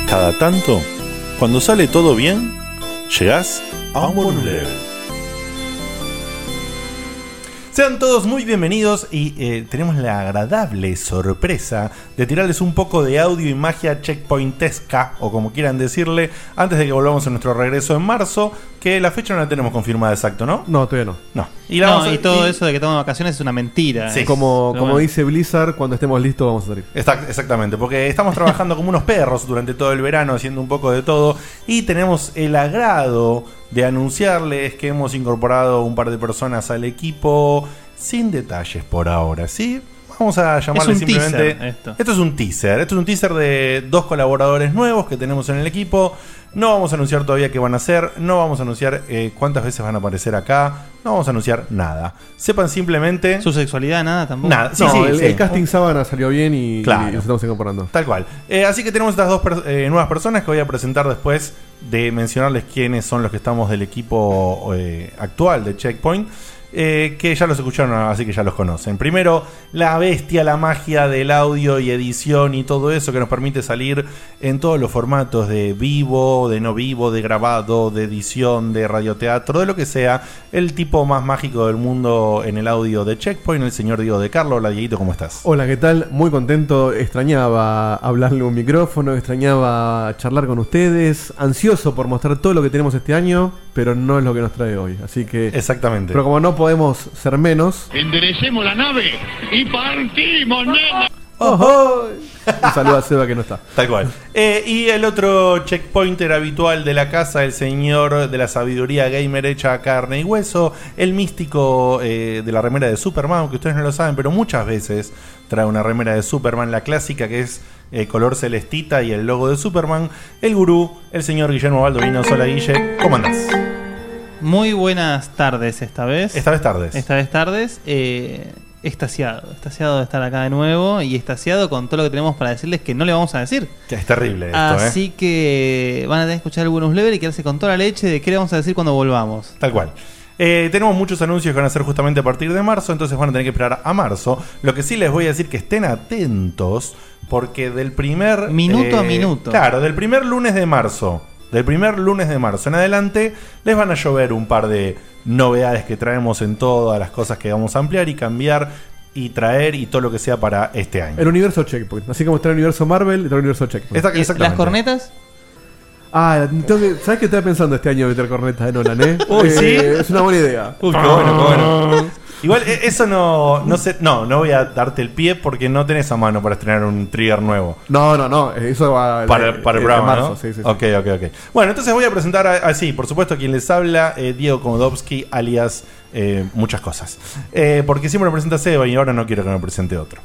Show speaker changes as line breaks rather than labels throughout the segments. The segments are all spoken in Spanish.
Cada tanto, cuando sale todo bien, llegás a un bonus level. Sean todos muy bienvenidos y tenemos la agradable sorpresa de tirarles un poco de audio y magia checkpointesca, o como quieran decirle, antes de que volvamos a nuestro regreso en marzo, que la fecha no la tenemos confirmada exacto, ¿no?
No, todavía no.
Y todo eso de que toman vacaciones es una mentira.
Sí. Como dice Blizzard, cuando estemos listos vamos a salir.
Exactamente, porque estamos trabajando como unos perros durante todo el verano, haciendo un poco de todo, y tenemos el agrado de anunciarles que hemos incorporado un par de personas al equipo, sin detalles por ahora, ¿sí? Vamos a llamarle simplemente... Esto es un teaser de 2 colaboradores nuevos que tenemos en el equipo. No vamos a anunciar todavía qué van a hacer, no vamos a anunciar cuántas veces van a aparecer acá, no vamos a anunciar nada. Sepan simplemente...
Su sexualidad, nada tampoco.
Nada. Sí,
el casting Sábana salió bien y nos estamos incorporando.
Tal cual. Así que tenemos estas 2 nuevas personas que voy a presentar después de mencionarles quiénes son los que estamos del equipo actual de Checkpoint. Que ya los escucharon, así que ya los conocen. Primero, la bestia, la magia del audio y edición y todo eso que nos permite salir en todos los formatos de vivo, de no vivo, de grabado, de edición, de radioteatro, de lo que sea. El tipo más mágico del mundo en el audio de Checkpoint, el señor Diego de Carlo. Hola, Dieguito, ¿cómo estás?
Hola, ¿qué tal? Muy contento. Extrañaba hablarle a un micrófono, extrañaba charlar con ustedes. Ansioso por mostrar todo lo que tenemos este año, pero no es lo que nos trae hoy. Así que...
Exactamente.
Pero como no podemos ser menos,
enderecemos la nave y partimos, nena.
Un saludo a Seba que no está.
Tal cual. Y el otro checkpointer habitual de la casa, el señor de la sabiduría gamer hecha a carne y hueso, el místico de la remera de Superman, que ustedes no lo saben, pero muchas veces trae una remera de Superman, la clásica que es color celestita y el logo de Superman, el gurú, el señor Guillermo Baldovino. Hola, Guille, ¿cómo andás?
Muy buenas tardes esta vez.
Esta vez tardes.
Extasiado de estar acá de nuevo y extasiado con todo lo que tenemos para decirles que no le vamos a decir.
Que es terrible esto,
Así que van a tener que escuchar el bonus level y quedarse con toda la leche de qué le vamos a decir cuando volvamos.
Tal cual. Tenemos muchos anuncios que van a hacer justamente a partir de marzo, entonces van a tener que esperar a marzo. Lo que sí les voy a decir que estén atentos, porque del primer...
Minuto a minuto.
Claro, del primer lunes de marzo en adelante les van a llover un par de novedades que traemos en todas las cosas que vamos a ampliar y cambiar y traer y todo lo que sea para este año.
El universo Checkpoint, así como está el universo Marvel, está el universo Checkpoint.
Exactamente.
¿Las cornetas?
¿Sabes qué estaba pensando este año meter cornetas de Nolan,
Uy, ¿sí?
Es una buena idea.
Uy, qué bueno. Igual eso no voy a darte el pie porque no tenés a mano para estrenar un trigger nuevo.
No, eso va
para el programa,
marzo,
¿no?
Sí.
Ok. Bueno, entonces voy a presentar así, por supuesto, quien les habla, Diego Komodowski, alias muchas cosas. Porque siempre me presenta Seba y ahora no quiero que me presente otro.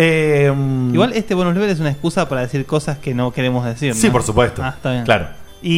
Igual este bonus level es una excusa para decir cosas que no queremos decir, ¿no?
Sí, por supuesto.
Está bien.
Claro.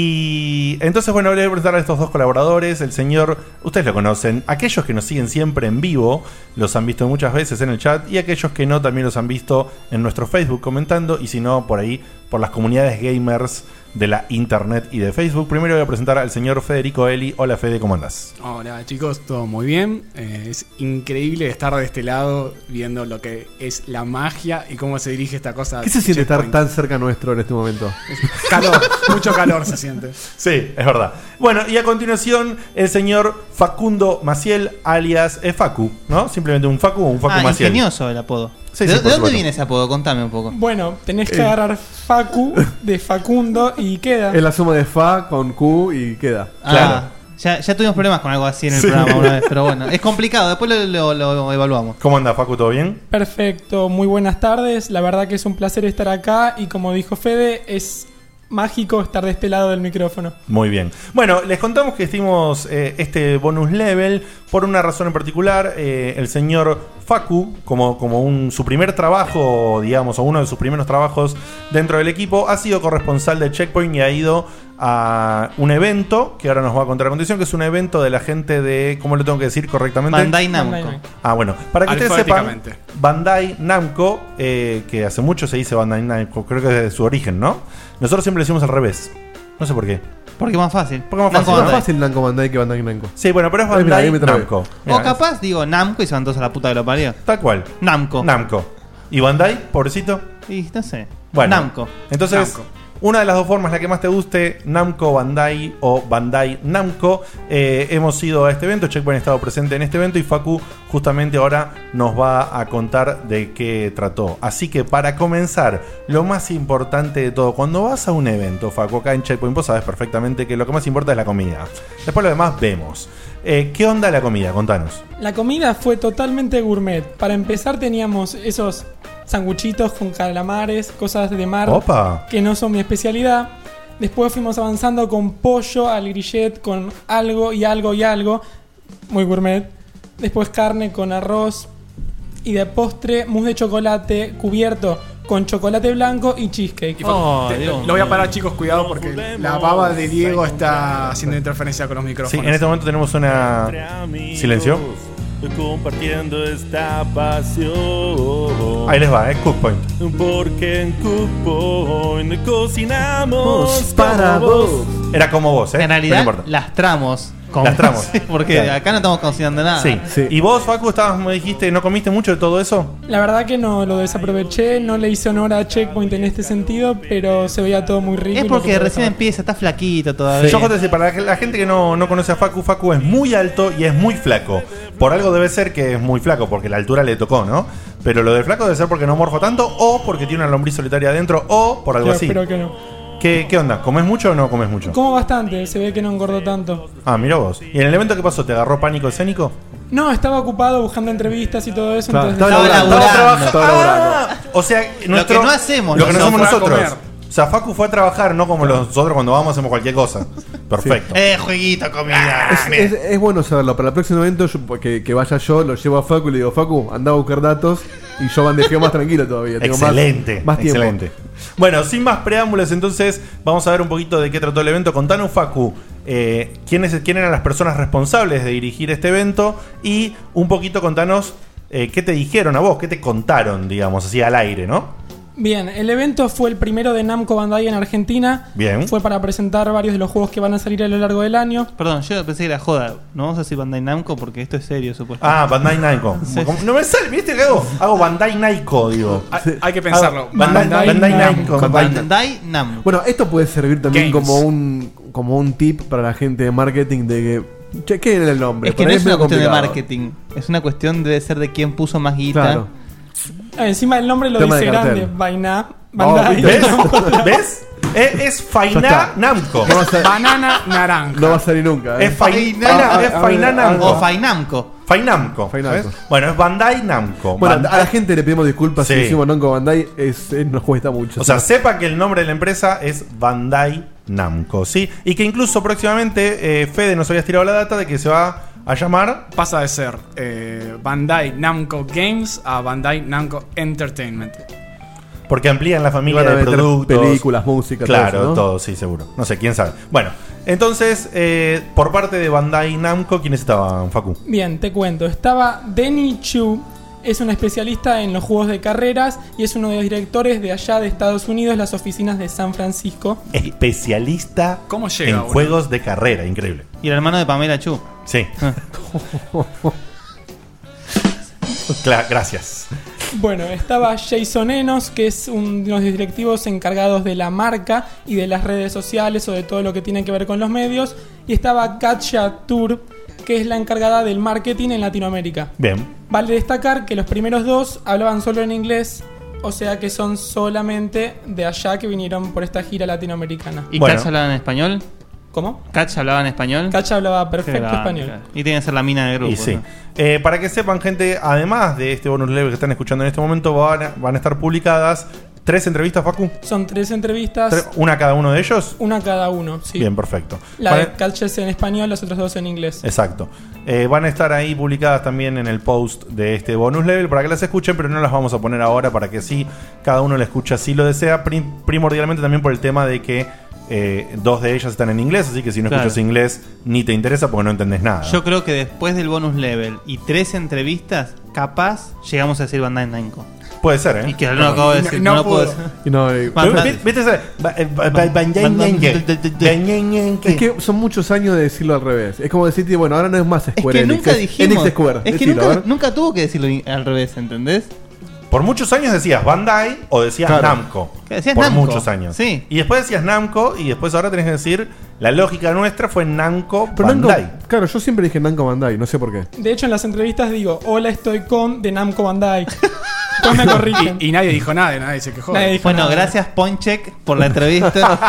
Y entonces, bueno, voy a presentar a estos 2 colaboradores. El señor, ustedes lo conocen. Aquellos que nos siguen siempre en vivo, los han visto muchas veces en el chat. Y aquellos que no, también los han visto en nuestro Facebook comentando. Y si no, por ahí, por las comunidades gamers de la internet y de Facebook. Primero voy a presentar al señor Federico Eli. Hola, Fede, ¿cómo andás?
Hola, chicos, todo muy bien. Es increíble estar de este lado viendo lo que es la magia y cómo se dirige esta cosa.
¿Qué se siente estar tan cerca nuestro en este momento?
Calor, mucho calor se siente.
Sí, es verdad. Bueno, y a continuación el señor Facundo Maciel, alias Facu, ¿no? Simplemente un Facu Maciel.
Ingenioso el apodo.
Sí,
¿De dónde
supuesto.
viene ese apodo? Contame un poco.
Bueno, tenés que agarrar Facu de Facundo y queda.
Es la suma de Fa con Q y queda.
Claro.
Ya tuvimos problemas con algo así en el programa una vez, pero bueno, es complicado, después lo evaluamos.
¿Cómo anda, Facu? ¿Todo bien?
Perfecto, muy buenas tardes. La verdad que es un placer estar acá y como dijo Fede, es mágico estar de este lado del micrófono.
Muy bien. Bueno, les contamos que hicimos este bonus level por una razón en particular. El señor Facu, como su primer trabajo, digamos, o uno de sus primeros trabajos dentro del equipo, ha sido corresponsal de Checkpoint y ha ido a un evento que ahora nos va a contar a continuación, que es un evento de la gente de, ¿cómo lo tengo que decir correctamente?
Bandai Namco.
Bueno, para que ustedes sepan, Bandai Namco, que hace mucho se dice Bandai Namco, creo que es de su origen, ¿no? Nosotros siempre le decimos al revés, no sé por qué.
Porque es más fácil.
Es más fácil Namco Bandai que Bandai Namco.
Sí, bueno, pero es Bandai Namco.
O capaz digo Namco y se van todos a la puta que lo parió.
Tal cual.
Namco.
¿Y Bandai, pobrecito?
Y no sé.
Bueno,
Namco.
Entonces, Una de las dos formas, la que más te guste, Namco Bandai o Bandai Namco. Hemos ido a este evento, Checkpoint ha estado presente en este evento y Facu justamente ahora nos va a contar de qué trató. Así que para comenzar, lo más importante de todo, cuando vas a un evento, Facu, acá en Checkpoint, vos sabés perfectamente que lo que más importa es la comida. Después lo demás vemos. ¿Qué onda la comida? Contanos.
La comida fue totalmente gourmet. Para empezar teníamos esos sanguchitos con calamares, cosas de mar.
Opa.
Que no son mi especialidad. Después fuimos avanzando con pollo al grillet, con algo y algo y algo. Muy gourmet. Después carne con arroz. Y de postre, mousse de chocolate cubierto con chocolate blanco y cheesecake.
Lo voy a parar, chicos, cuidado porque la baba de Diego está haciendo interferencia con los micrófonos.
Sí, en este momento tenemos una... ¿Silencio?
Compartiendo esta pasión.
Ahí les va, Cookpoint.
Porque en Cookpoint cocinamos
para vos.
Era como vos,
En realidad,
no importa.
lastramos.
Lastramos.
Sí, porque
Claro.
acá no estamos cocinando nada.
Sí. ¿Y vos, Facu, me dijiste, no comiste mucho de todo eso?
La verdad que no lo desaproveché, no le hice honor a Checkpoint en este sentido, pero se veía todo muy rico.
Es
y
porque
lo que
recién empieza, está flaquito todavía.
Yo te decir, para la gente que no conoce a Facu, Facu es muy alto y es muy flaco. Por algo debe ser que es muy flaco, porque la altura le tocó, ¿no? Pero lo de flaco debe ser porque no morfo tanto, o porque tiene una lombriz solitaria adentro, o por algo
Yo
así.
espero que no.
¿Qué onda? ¿Comes mucho o no comes mucho?
Como bastante, se ve que no engordó tanto.
Ah, mira vos. ¿Y en el evento qué pasó? ¿Te agarró pánico escénico?
No, estaba ocupado buscando entrevistas y todo eso.
Claro,
entonces
estaba laburando.
Estaba trabajando. O sea,
Lo que no hacemos
Lo que no hacemos
nosotros.
nosotros. O sea, Facu fue a trabajar, no como nosotros cuando vamos hacemos cualquier cosa. Perfecto.
Jueguito, comida.
Es bueno saberlo. Para el próximo evento que vaya yo, lo llevo a Facu y le digo, Facu, anda a buscar datos y yo bandejeo más tranquilo todavía. Tengo
Excelente.
más tiempo.
Excelente. Bueno, sin más preámbulos, entonces vamos a ver un poquito de qué trató el evento. Contanos, Facu, quién eran las personas responsables de dirigir este evento y un poquito contanos qué te dijeron a vos, qué te contaron, digamos, así al aire, ¿no?
Bien, el evento fue el primero de Namco Bandai en Argentina.
Bien.
Fue para presentar varios de los juegos que van a salir a lo largo del año.
Perdón, yo pensé que era joda. No vamos a decir Bandai Namco porque esto es serio, supuestamente.
Ah, Bandai Namco.
Sí.
No me sale, ¿viste que hago Bandai Namco, digo.
Hay que pensarlo.
Bandai Namco.
Bandai Namco.
Bueno, esto puede servir también
Games.
como un tip para la gente de marketing de que chequen el nombre.
Es que
por
no
ahí
es una
medio
cuestión de
complicado.
marketing. Es una cuestión de ser de quién puso más guita.
Claro.
Encima el nombre lo
Tema
dice
de cartel.
grande. Bandai.
¿Ves? ¿Ves? Es Fainá Namco.
No va a ser-
Banana naranja.
no va a salir nunca.
Es Fainá Namco.
O Fainamco.
Fainamco.
Fainamco.
¿Ves? Bueno, es Bandai Namco.
Bueno,
Bandai-
a la gente le pedimos disculpas
Sí.
si decimos Namco Bandai, nos cuesta mucho.
O sea, sepa que el nombre de la empresa es Bandai Namco, ¿sí? Y que incluso próximamente Fede nos había tirado la data de que se va a llamar...
Pasa de ser Bandai Namco Games a Bandai Namco Entertainment.
Porque amplían la familia
Van a
de
meter
productos.
películas, música,
claro,
todo eso, ¿no?
todo, sí, seguro. No sé, quién sabe. Bueno, entonces, por parte de Bandai Namco, ¿quiénes estaban, Facu?
Bien, te cuento. Estaba Denny Chu. Es un especialista en los juegos de carreras y es uno de los directores de allá de Estados Unidos, las oficinas de San Francisco.
Especialista
¿Cómo llega,
en
boludo?
juegos de carrera, increíble.
Y el hermano de Pamela Chu.
Sí. Gracias.
Bueno, estaba Jason Enos, que es uno de los directivos encargados de la marca y de las redes sociales o de todo lo que tiene que ver con los medios. Y estaba Katja Tur, que es la encargada del marketing en Latinoamérica.
Bien.
Vale destacar que los primeros dos hablaban solo en inglés, o sea que son solamente de allá que vinieron por esta gira latinoamericana.
¿Y
Bueno.
Katz hablaba en español?
¿Cómo?
¿Katz hablaba en español?
Katja hablaba perfecto
Qué grande,
español.
claro. Y tiene que ser la mina del grupo.
Y sí.
¿no?
Para que sepan, gente, además de este bonus level que están escuchando en este momento, van a estar publicadas 3 entrevistas, Facu.
Son 3 entrevistas,
¿Una cada uno de ellos?
una cada uno, sí.
Bien, perfecto.
La
Van a-
de Katja es en español, las otras 2 en inglés.
Exacto. Van a estar ahí publicadas también en el post de este bonus level para que las escuchen, pero no las vamos a poner ahora para que sí, cada uno la escucha si lo desea. Primordialmente también por el tema de que 2 de ellas están en inglés, así que si no
Claro.
escuchas inglés ni te interesa porque no entendés nada.
Yo creo que después del bonus level y 3 entrevistas, capaz llegamos a decir Bandai Namco.
Puede ser, ¿eh?
Y que no lo acabo de decir, no, lo puedo decir.
Y no,
¿Viste ese?
es que son muchos años de decirlo al revés. Es como decirte, bueno, ahora no es más
Es
Square
que
Enix,
nunca dijimos.
Enix Square.
Es que
Decilo, a ver.
nunca tuvo que decirlo al revés, ¿entendés?
Por muchos años decías Bandai o decías
Claro.
Namco.
¿Qué decías
por
Namco?
muchos años.
Sí.
Y después decías Namco y después ahora tenés que decir, la lógica nuestra fue Namco
Pero
Bandai.
Namco, claro, yo siempre dije Namco Bandai, no sé por qué.
De hecho, en las entrevistas digo, hola, estoy con de Namco Bandai. Después me corrigen.
Y nadie dijo nada, nadie se quejó.
Nadie dijo
Bueno,
nada.
gracias Ponchek por la entrevista.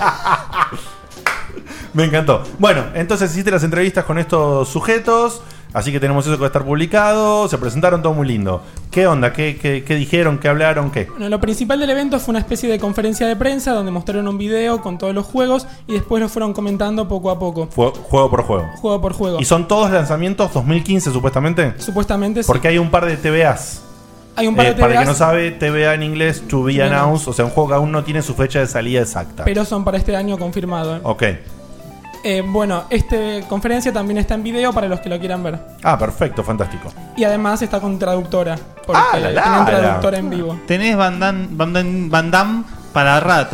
Me encantó. Bueno, entonces hiciste las entrevistas con estos sujetos, así que tenemos eso que va a estar publicado, se presentaron todo muy lindo. ¿Qué onda? ¿Qué dijeron? ¿Qué hablaron? ¿Qué?
Bueno, lo principal del evento fue una especie de conferencia de prensa donde mostraron un video con todos los juegos y después lo fueron comentando poco a poco,
Juego por juego.
juego por juego.
¿Y son todos lanzamientos 2015 supuestamente?
Supuestamente sí.
Porque hay un par de TBAs.
Hay un par de
Para el que no
TBAs,
sabe, TBA en inglés, to be
Bien.
announced, o sea, un juego que aún no tiene su fecha de salida exacta.
pero son para este año confirmado.
Ok.
Bueno, esta conferencia también está en video para los que lo quieran ver.
Ah, perfecto, fantástico.
Y además está con traductora, porque
Ah, la, la,
tienen
la.
traductora en vivo.
Tenés Van Damme para rato.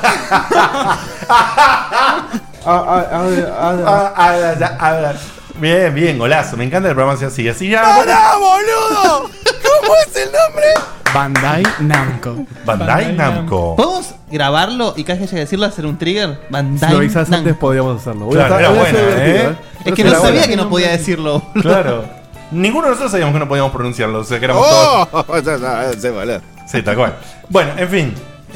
Bien, bien, golazo. Me encanta el programa así. Así ya.
boludo! ¿Cómo es el nombre?
Bandai Namco.
Bandai Namco.
¿Podemos grabarlo y cada vez que haya que decirlo hacer un trigger?
Si
Bandai
lo avisás
Namco.
antes podríamos hacerlo.
Claro, era
voy a
buena,
ser divertido,
¿eh?
Es que no
Era
sabía
buena.
que no podía decirlo.
Claro. Ninguno de nosotros sabíamos que no podíamos pronunciarlo. O sea, que éramos todos.
Sí, boludo.
Sí, tal cual. Bueno, en fin.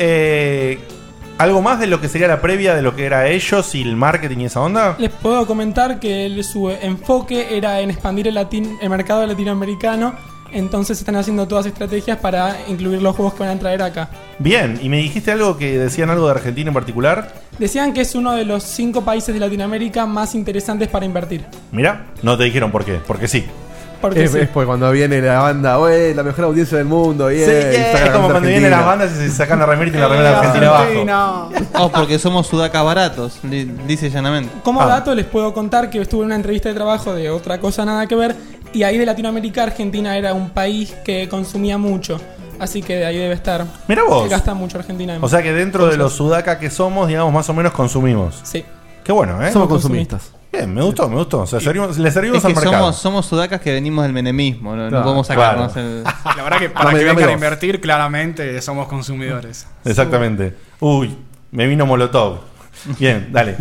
¿Algo más de lo que sería la previa de lo que era ellos y el marketing y esa onda?
Les puedo comentar que su enfoque era en expandir el mercado latinoamericano. Entonces están haciendo todas estrategias para incluir los juegos que van a traer acá.
Bien, y me dijiste algo que decían algo de Argentina en particular.
Decían que es uno de los 5 países de Latinoamérica más interesantes para invertir.
Mira, no te dijeron por qué, porque sí.
Porque
Es,
sí.
es porque cuando viene la banda, oye, la mejor audiencia del mundo, yeah, y saca
es
la
como
banda
cuando vienen las
argentina.
bandas y se sacan la remera y tienen la remera de Argentina abajo.
Oh, porque somos sudacas baratos, dice llanamente.
Como
Ah.
dato les puedo contar que estuve en una entrevista de trabajo de otra cosa nada que ver. Y ahí de Latinoamérica, Argentina era un país que consumía mucho. Así que de ahí debe estar.
Mirá vos.
Se gasta mucho Argentina. en
O sea que dentro de
cosas.
los sudaca que somos, digamos, más o menos consumimos.
Sí.
Qué bueno, ¿eh?
Somos consumistas.
Bien, me gustó, me gustó. O sea, le servimos
Es
al
que
mercado.
somos sudacas que venimos del menemismo, no,
Claro,
no podemos sacarnos
claro.
el...
La verdad que para
Dame-
que
dame
vengan a
dos.
invertir, claramente somos consumidores.
Exactamente. Uy, me vino Molotov. Bien, dale.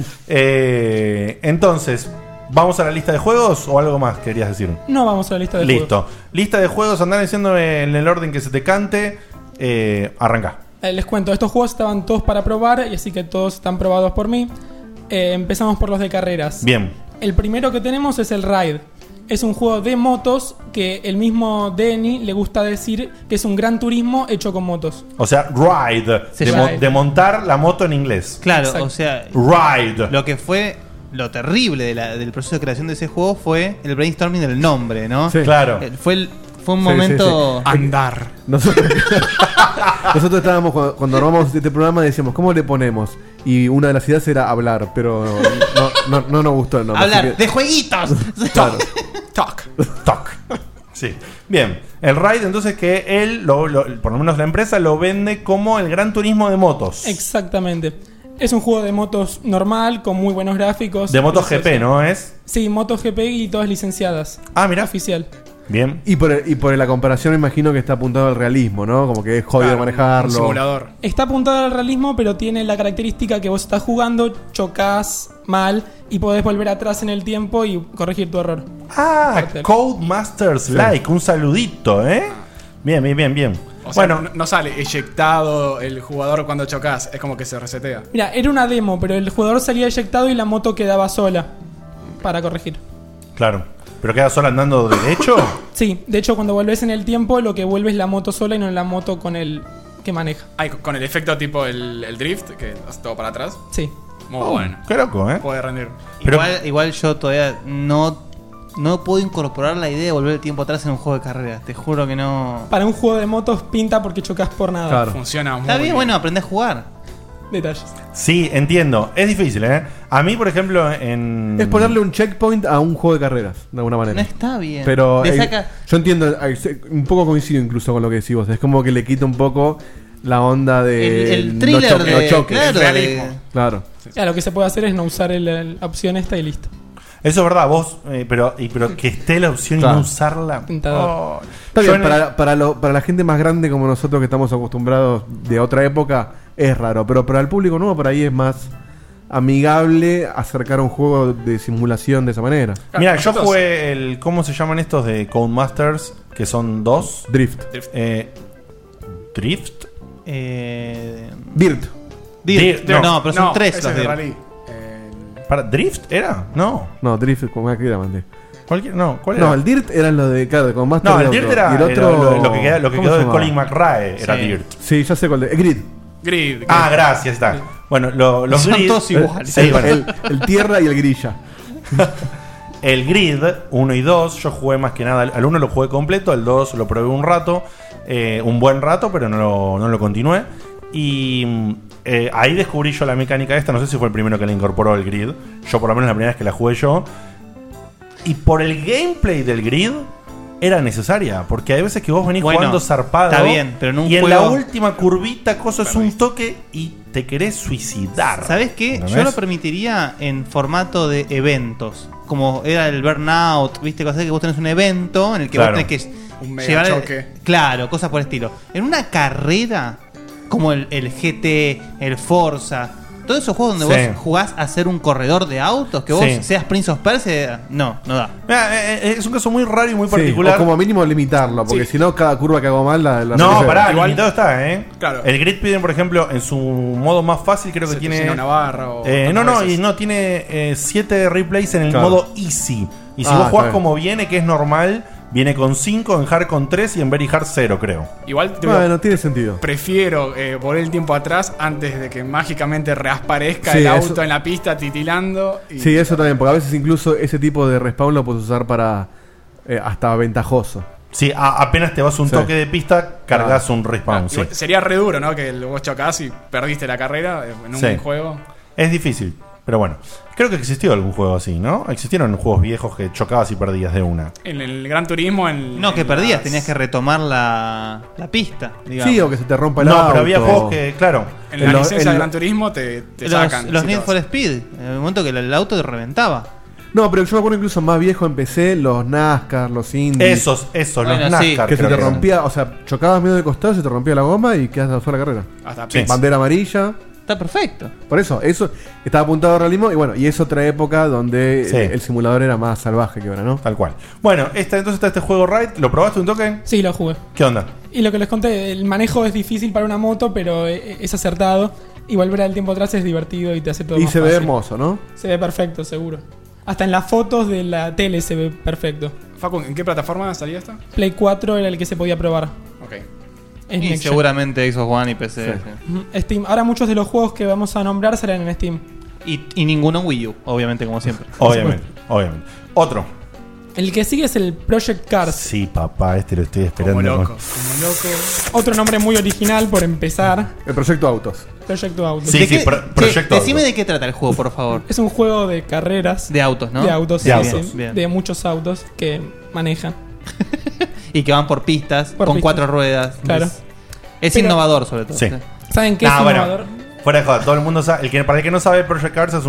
Entonces, ¿vamos a la lista de juegos o algo más querías decir?
No vamos a la lista de
Listo.
juegos.
Lista de juegos, andar diciéndome en el orden que se te cante. Arranca.
Les cuento, estos juegos estaban todos para probar y así que todos están probados por mí. Empezamos por los de carreras.
Bien.
El primero que tenemos es el Ride. Es un juego de motos que el mismo Denny le gusta decir que es un gran turismo hecho con motos.
O sea, ride.
Se
De,
llama-
de montar la moto en inglés.
Claro,
Exacto.
o sea,
Ride.
lo que fue lo terrible del proceso de creación de ese juego fue el brainstorming del nombre, ¿no?
Sí.
Claro.
Fue un
Sí,
momento...
Andar.
Nosotros estábamos, cuando armamos este programa, decíamos, ¿cómo le ponemos? Y una de las ideas era hablar, pero no nos gustó el nombre.
Hablar
así que-
de jueguitos.
Claro.
Talk.
Talk. Sí. Bien. El Ride, entonces, que él, por lo menos la empresa, lo vende como el gran turismo de motos.
Exactamente. Es un juego de motos normal, con muy buenos gráficos.
De motos
Precioso.
GP, ¿no es?
Sí, motos GP y todas licenciadas.
Ah, mira.
Oficial.
Bien.
Y por la comparación me imagino que está apuntado al realismo, ¿no? Como que es jodido
Claro,
manejarlo.
un simulador.
Está apuntado al realismo, pero tiene la característica que vos estás jugando, chocas mal y podés volver atrás en el tiempo y corregir tu error.
Ah,
Parte.
Codemasters Like. Un saludito, ¿eh? Bien, bien, bien, bien.
O sea,
Bueno,
no sale eyectado el jugador cuando chocas, es como que se resetea.
Mira, era una demo, pero el jugador salía eyectado y la moto quedaba sola para corregir.
claro. ¿Pero queda solo andando derecho?
Sí, de hecho cuando volvés en el tiempo lo que vuelve es la moto sola y no la moto con el que maneja.
Ay, con el efecto tipo el drift, que hace todo para atrás.
Sí.
Muy bueno.
Qué loco, ¿eh?
Puede rendir.
Pero-
Igual yo todavía no puedo incorporar la idea de volver el tiempo atrás en un juego de carreras. Te juro que no...
Para un juego de motos pinta porque chocas por nada.
Claro.
Funciona muy
Está bien, bueno, aprendés a jugar.
Detalles.
Sí, entiendo. Es difícil, ¿eh? A mí, por ejemplo, en...
Es ponerle un checkpoint a un juego de carreras, de alguna
No
manera.
está bien.
Pero
Le saca...
yo entiendo, un poco coincido incluso con lo que decís vos. Es como que le quita un poco la onda de
el thriller
no
de...
choques.
claro,
El realismo.
de-
Claro.
Ya, lo que se puede hacer es no usar la opción esta y listo.
Eso es verdad, vos, pero que esté la opción y
Claro.
no usarla.
Tentador.
Está
Yo
bien,
en el-
para la gente más grande como nosotros que estamos acostumbrados de otra época, es raro. Pero para el público nuevo, por ahí es más amigable acercar un juego de simulación de esa manera.
Mira, yo
nosotros-
jugué el. ¿Cómo se llaman estos de Codemasters? Que son 2.
Drift.
Drift.
Dirt.
Dirt,
No, pero son
No,
3
ese
los
es de
de
rally.
¿Para Drift era? No.
No, Drift, como aquí la mandé.
No, ¿cuál era?
No, el Dirt era lo de, claro, con Master
No,
de
el Dirt
auto.
era
Y el otro,
lo que quedó
¿cómo se
de
llamaba?
Colin McRae, era
Sí.
Dirt.
Sí, ya sé cuál de. Grid.
Grid.
Ah, gracias, está. Bueno, los
Son
Grid.
todos iguales.
Sí, bueno.
El tierra y el grilla.
El Grid 1 y 2, yo jugué más que nada. Al 1 lo jugué completo, al 2 lo probé un rato, un buen rato, pero no lo continué. Y ahí descubrí yo la mecánica esta. No sé si fue el primero que le incorporó el Grid. Yo, por lo menos, la primera vez que la jugué yo. Y por el gameplay del Grid era necesaria. Porque hay veces que vos venís
Bueno,
jugando zarpado.
está bien, pero en un
y en
juego-
la última curvita, cosa es un toque y te querés suicidar.
¿Sabes qué?
¿Entendés?
Yo lo permitiría en formato de eventos. Como era el Burnout, ¿viste? Cosa que vos tenés un evento en el que
Claro.
vos tenés que
Un mega
llevar.
choque.
Claro, cosas por el estilo. En una carrera, como el GT, el Forza, todos esos juegos donde
Sí.
vos jugás a ser un corredor de autos, que vos
Sí.
seas Prince of Persia, no da.
Mirá, es un caso muy raro y muy
Sí,
particular.
o como mínimo limitarlo, porque
Sí.
si no, cada curva que hago mal la
No,
hace
pará,
feo.
Igual-
limitado está,
Claro.
El Grid Speedrun, por ejemplo, en su modo más fácil, creo que
Se te
tiene.
llena una barra o
No,
tantas
y
veces.
no, tiene 7 replays en el
Claro.
modo easy. Y si
Ah,
vos jugás
está bien.
como viene, que es normal, viene con 5, en hard con 3 y en very hard 0, creo.
Igual te digo,
Bueno, tiene sentido.
prefiero volver el tiempo atrás antes de que mágicamente reaparezca
Sí,
el
eso-
auto en la pista titilando. Y
Sí, eso también, porque a veces incluso ese tipo de respawn lo puedes usar para hasta ventajoso.
Sí, apenas te vas un
Sí.
toque de pista, cargas un respawn. sí.
Igual sería re duro, ¿no? Que vos chocás y perdiste la carrera en un
Sí.
juego.
Es difícil, pero bueno. Creo que existió algún juego así, ¿no? Existieron juegos viejos que chocabas y perdías de una.
En el Gran Turismo.
No, que
en
perdías,
las-
tenías que retomar la pista, digamos.
Sí, o que se te rompa el
No,
auto.
pero había juegos que, claro.
En la licencia de Gran Turismo te sacan.
Los
si
Need
te
for
vas.
Speed, en el momento que el auto te reventaba.
No, pero yo me acuerdo incluso más viejo en PC, los NASCAR, los Indies.
Esos,
Bueno,
los
sí.
NASCAR.
Que se
creo
te
eran.
rompía, o sea, chocabas medio de costado, se te rompía la goma y quedas a usar la carrera.
Hasta
Sí.
pits.
Bandera amarilla.
Está perfecto.
Por eso estaba apuntado a realismo y bueno, y es otra época donde
Sí.
el simulador era más salvaje que ahora, ¿no?
Tal cual. Bueno, entonces está este juego Ride. ¿Lo probaste un toque?
Sí, lo jugué.
¿Qué onda?
Y lo que les conté, el manejo es difícil para una moto, pero es acertado. Y volver al tiempo atrás es divertido y te hace todo
Y
más
se ve
fácil.
hermoso, ¿no?
Se ve perfecto, seguro. Hasta en las fotos de la tele se ve perfecto.
Facu, ¿en qué plataforma salía esta?
Play 4 era el que se podía probar.
Ok.
Es
Y
Next Gen.
seguramente Xbox One y PC.
Sí.
sí.
Ujú. Steam. Ahora muchos de los juegos que vamos a nombrar serán en Steam.
Y ninguno en Wii U, obviamente, como siempre.
Obviamente, obviamente. Otro.
El que sigue es el Project Cars.
Sí, papá, este lo estoy esperando.
Como loco.
con-
Como loco.
Otro nombre muy original por empezar.
El proyecto Autos.
Proyecto Autos.
Sí,
¿De
sí,
qué-
Proyecto
Decime
Auto.
de qué trata el juego, por favor.
Es un juego de carreras.
De autos, ¿no?
De autos,
De
sí,
autos.
sí.
Bien.
De muchos autos que manejan.
Y que van por pistas,
Por
con
pistas.
4 ruedas.
Claro.
Es
Pero-
innovador, sobre todo.
Sí.
¿Saben qué es
Bueno,
innovador?
fuera de joda, todo el mundo sabe. Para el que no sabe, Project Cars es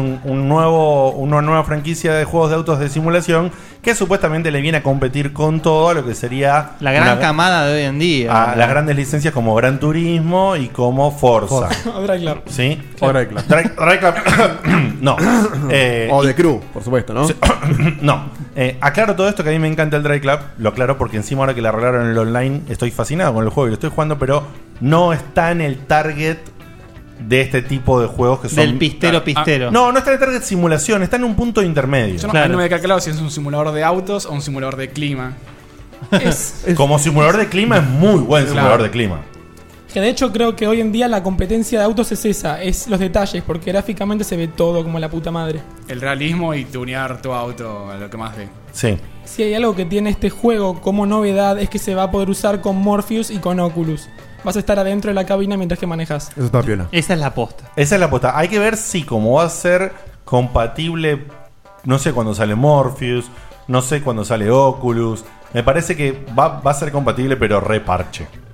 una nueva franquicia de juegos de autos de simulación que supuestamente le viene a competir con todo lo que sería
La gran
una-
camada de hoy en día.
a las grandes licencias como Gran Turismo y como Forza.
Drive Club.
¿Sí?
O Drive Club.
Drive Club. No.
O de Crew, por supuesto, ¿no?
No. Aclaro todo esto que a mí me encanta el Drive Club. Lo aclaro porque encima ahora que le arreglaron el online estoy fascinado con el juego y lo estoy jugando, pero no está en el target de este tipo de juegos que son...
Del pistero.
No, no está en el target simulación, está en un punto intermedio.
Yo no,
Claro.
no me queda claro si es un simulador de autos o un simulador de clima.
Es,
Como simulador de clima es muy buen simulador de clima.
que de hecho creo que hoy en día la competencia de autos es esa, es los detalles, porque gráficamente se ve todo como la puta madre.
El realismo y tunear tu auto a lo que más dé.
Sí.
Si hay algo que tiene este juego como novedad es que se va a poder usar con Morpheus y con Oculus. Vas a estar adentro de la cabina mientras que manejas.
Eso está piola.
Esa es la posta.
Esa es la apuesta. Hay que ver si como va a ser compatible, no sé cuándo sale Morpheus, no sé cuándo sale Oculus. Me parece que va a ser compatible, pero reparche.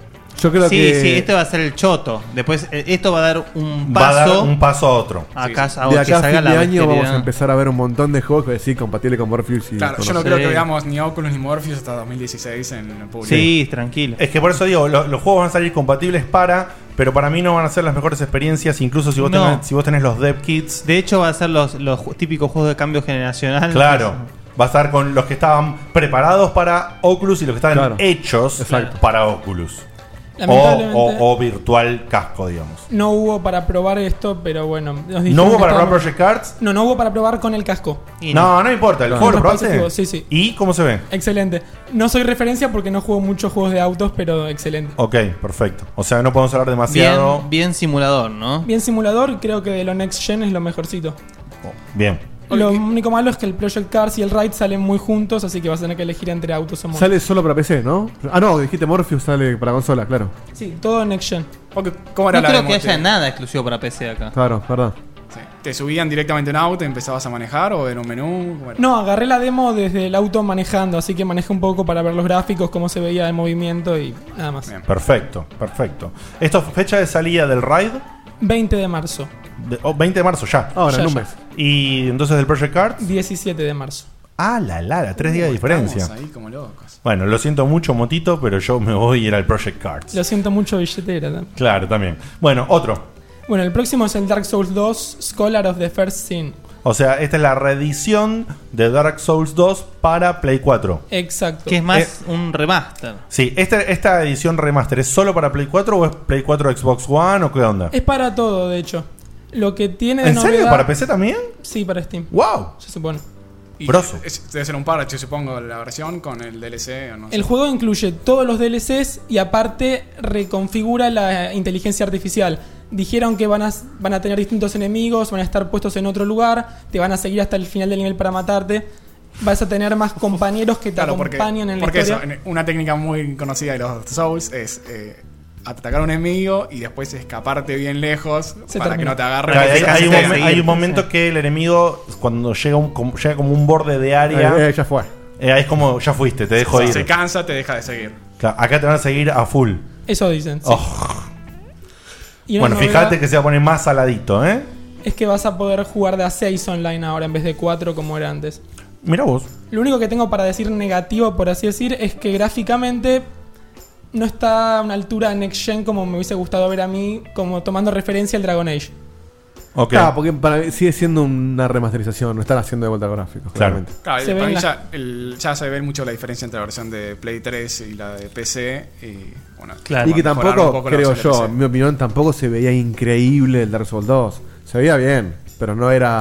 Yo creo
sí,
que.
sí, este va a ser el choto. Después, esto va a dar un
Va a dar
paso.
un paso a otro.
Acá,
De
que
acá a
salga
fin
la
de año vamos
bacteria.
a empezar a ver un montón de juegos que sí, compatible con Morpheus y
Claro,
con
yo no
los-
creo que
Sí.
veamos ni Oculus ni Morpheus hasta 2016 en el público.
Sí, tranquilo.
Es que por eso digo, los juegos van a salir compatibles pero para mí no van a ser las mejores experiencias, incluso si vos,
No.
si vos tenés los dev kits.
De hecho, va a ser los típicos juegos de cambio generacional.
Claro. Va a estar con los que estaban preparados para Oculus y los que estaban
Claro.
hechos
Exacto.
para Oculus.
Lamentablemente,
O virtual casco, digamos.
no hubo para probar esto, pero bueno. nos
¿No
dijeron
hubo
que
para probar
estábamos-
Project Cards?
No, no hubo para probar con el casco.
Y
No, no importa. ¿El
Claro.
juego lo
Los
probaste?
dispositivos, sí, sí.
¿Y cómo se ve?
Excelente. No soy referencia porque no juego muchos juegos de autos, pero excelente.
Ok, perfecto. O sea, no podemos hablar demasiado.
bien simulador, ¿no?
Bien simulador, creo que de lo Next Gen es lo mejorcito.
Bien.
Lo único malo es que el Project Cars y el Ride salen muy juntos, así que vas a tener que elegir entre autos o motos.
Sale solo para PC, ¿no? Ah, no, dijiste Morpheus sale para consola, claro.
Sí, todo Next Gen.
¿Cómo era
No
la
creo
demo?
que haya
Te-
nada exclusivo para PC acá.
Claro, verdad.
sí. ¿Te subían directamente a un auto y empezabas a manejar o en un menú? ¿Cómo era?
No, agarré la demo desde el auto manejando, así que manejé un poco para ver los gráficos, cómo se veía el movimiento y nada más.
Bien.
Perfecto, perfecto. ¿Esto es fecha de salida del Ride?
20 de marzo,
20 de marzo ya.
Ahora,
Ya,
en un
ya.
mes.
Y entonces del Project Cards.
17 de marzo.
Ah, la 3 días de diferencia.
Estamos ahí como locos.
Bueno, lo siento mucho, Motito, pero yo me voy a ir al Project Cards.
Lo siento mucho, billetera. ¿no?
Claro, también. Bueno, otro.
Bueno, el próximo es el Dark Souls 2, Scholar of the First Sin.
O sea, esta es la reedición de Dark Souls 2 para Play 4.
Exacto.
Que es más un remaster.
Sí, esta edición remaster, ¿es solo para Play 4 o es Play 4 Xbox One o qué onda?
Es para todo, de hecho. Lo que tiene de
¿En serio?
novedad-
¿Para PC también?
Sí, para Steam.
¡Wow!
Se supone.
Y
Grosso.
debe ser un parche, supongo, la versión con el DLC o no sé.
El juego incluye todos los DLCs y aparte reconfigura la inteligencia artificial. Dijeron que van a tener distintos enemigos, van a estar puestos en otro lugar, te van a seguir hasta el final del nivel para matarte. Vas a tener más compañeros que te
Claro, porque,
acompañan en la
porque
historia.
eso, una técnica muy conocida de los Souls es atacar a un enemigo y después escaparte bien lejos
Se
para
termina.
que no te agarre.
Claro,
porque
hay,
se
un
te-
momen- hay un momento que el enemigo, cuando llega como un borde de área,
Ya fue.
ahí es como, ya fuiste, te dejo
si
ir.
se cansa, te deja de seguir.
Claro, acá te van a seguir a full.
Eso dicen. Sí.
Oh.
Y una
Bueno,
novedad
fíjate que se va a poner más saladito, ¿eh?
es que vas a poder jugar de a 6 online ahora en vez de 4 como era antes.
Mira vos.
Lo único que tengo para decir negativo, por así decir, es que gráficamente no está a una altura Next Gen como me hubiese gustado ver a mí, como tomando referencia al Dragon Age.
Ok.
Claro, porque para mí sigue siendo una remasterización, no están haciendo de vuelta gráficos,
Claro.
claramente.
Claro,
Se
para
ven
mí
las-
ya se ve mucho la diferencia entre la versión de Play 3 y la de PC. Y, bueno,
Claro.
Y que
mejoraron un
tampoco,
poco la
creo
versión de
yo,
PC.
en mi opinión, tampoco se veía increíble el Dark Souls 2. Se veía bien, pero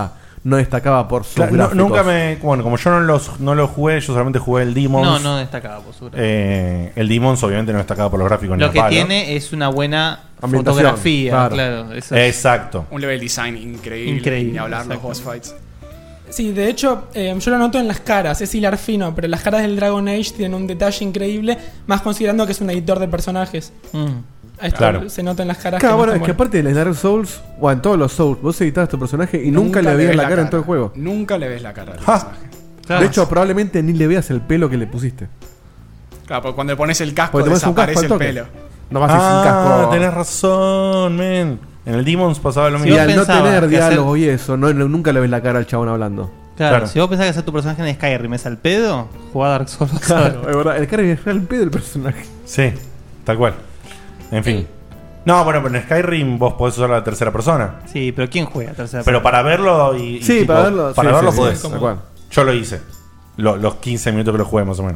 no destacaba por sus
Claro,
gráficos.
nunca me. Bueno, como yo no lo jugué, yo solamente jugué el Demons.
No destacaba, por supuesto.
El Demons obviamente no destacaba por los gráficos ni
Lo
a
que
palo.
tiene es una buena
Ambientación,
fotografía,
claro.
claro. Eso es-
Exacto.
Un level design increíble.
Increíble,
Ni hablar los
exacto.
boss fights.
Sí, de hecho, yo lo noto en las caras, es hilar fino, pero las caras del Dragon Age tienen un detalle increíble, más considerando que es un editor de personajes.
Mm.
Esto
Claro.
se nota en las caras.
Claro,
no
bueno, es
están
que
buenas.
aparte de Dark Souls, o en todos los Souls, vos editabas tu personaje y nunca le veías la cara en todo el juego.
Nunca le ves la cara al
Ja.
personaje.
Claro.
De hecho, probablemente ni le veas el pelo que le pusiste.
Claro, porque cuando le pones el casco
Porque te pones un casco
desaparece
al
el
toque.
pelo.
Nomás es sin casco.
Tenés razón, men. En el Demons pasaba lo
Si
Y
mismo.
vos
al no
pensabas
tener
que
diálogo y eso, nunca le ves la cara al chabón hablando.
Claro,
Claro.
si vos pensás que hacer tu personaje en Skyrim es al pedo, jugá Dark Souls.
Claro, es verdad. El cara es el pedo del personaje.
Sí, tal cual. En fin. No, bueno, pero en Skyrim vos podés usar la tercera persona.
Sí, pero ¿quién juega tercera
Pero para verlo y
Sí,
tipo,
para verlo.
Para
sí,
verlo
sí,
podés.
sí, tal cual.
Yo lo hice. Los 15 minutos que lo jugué más o menos.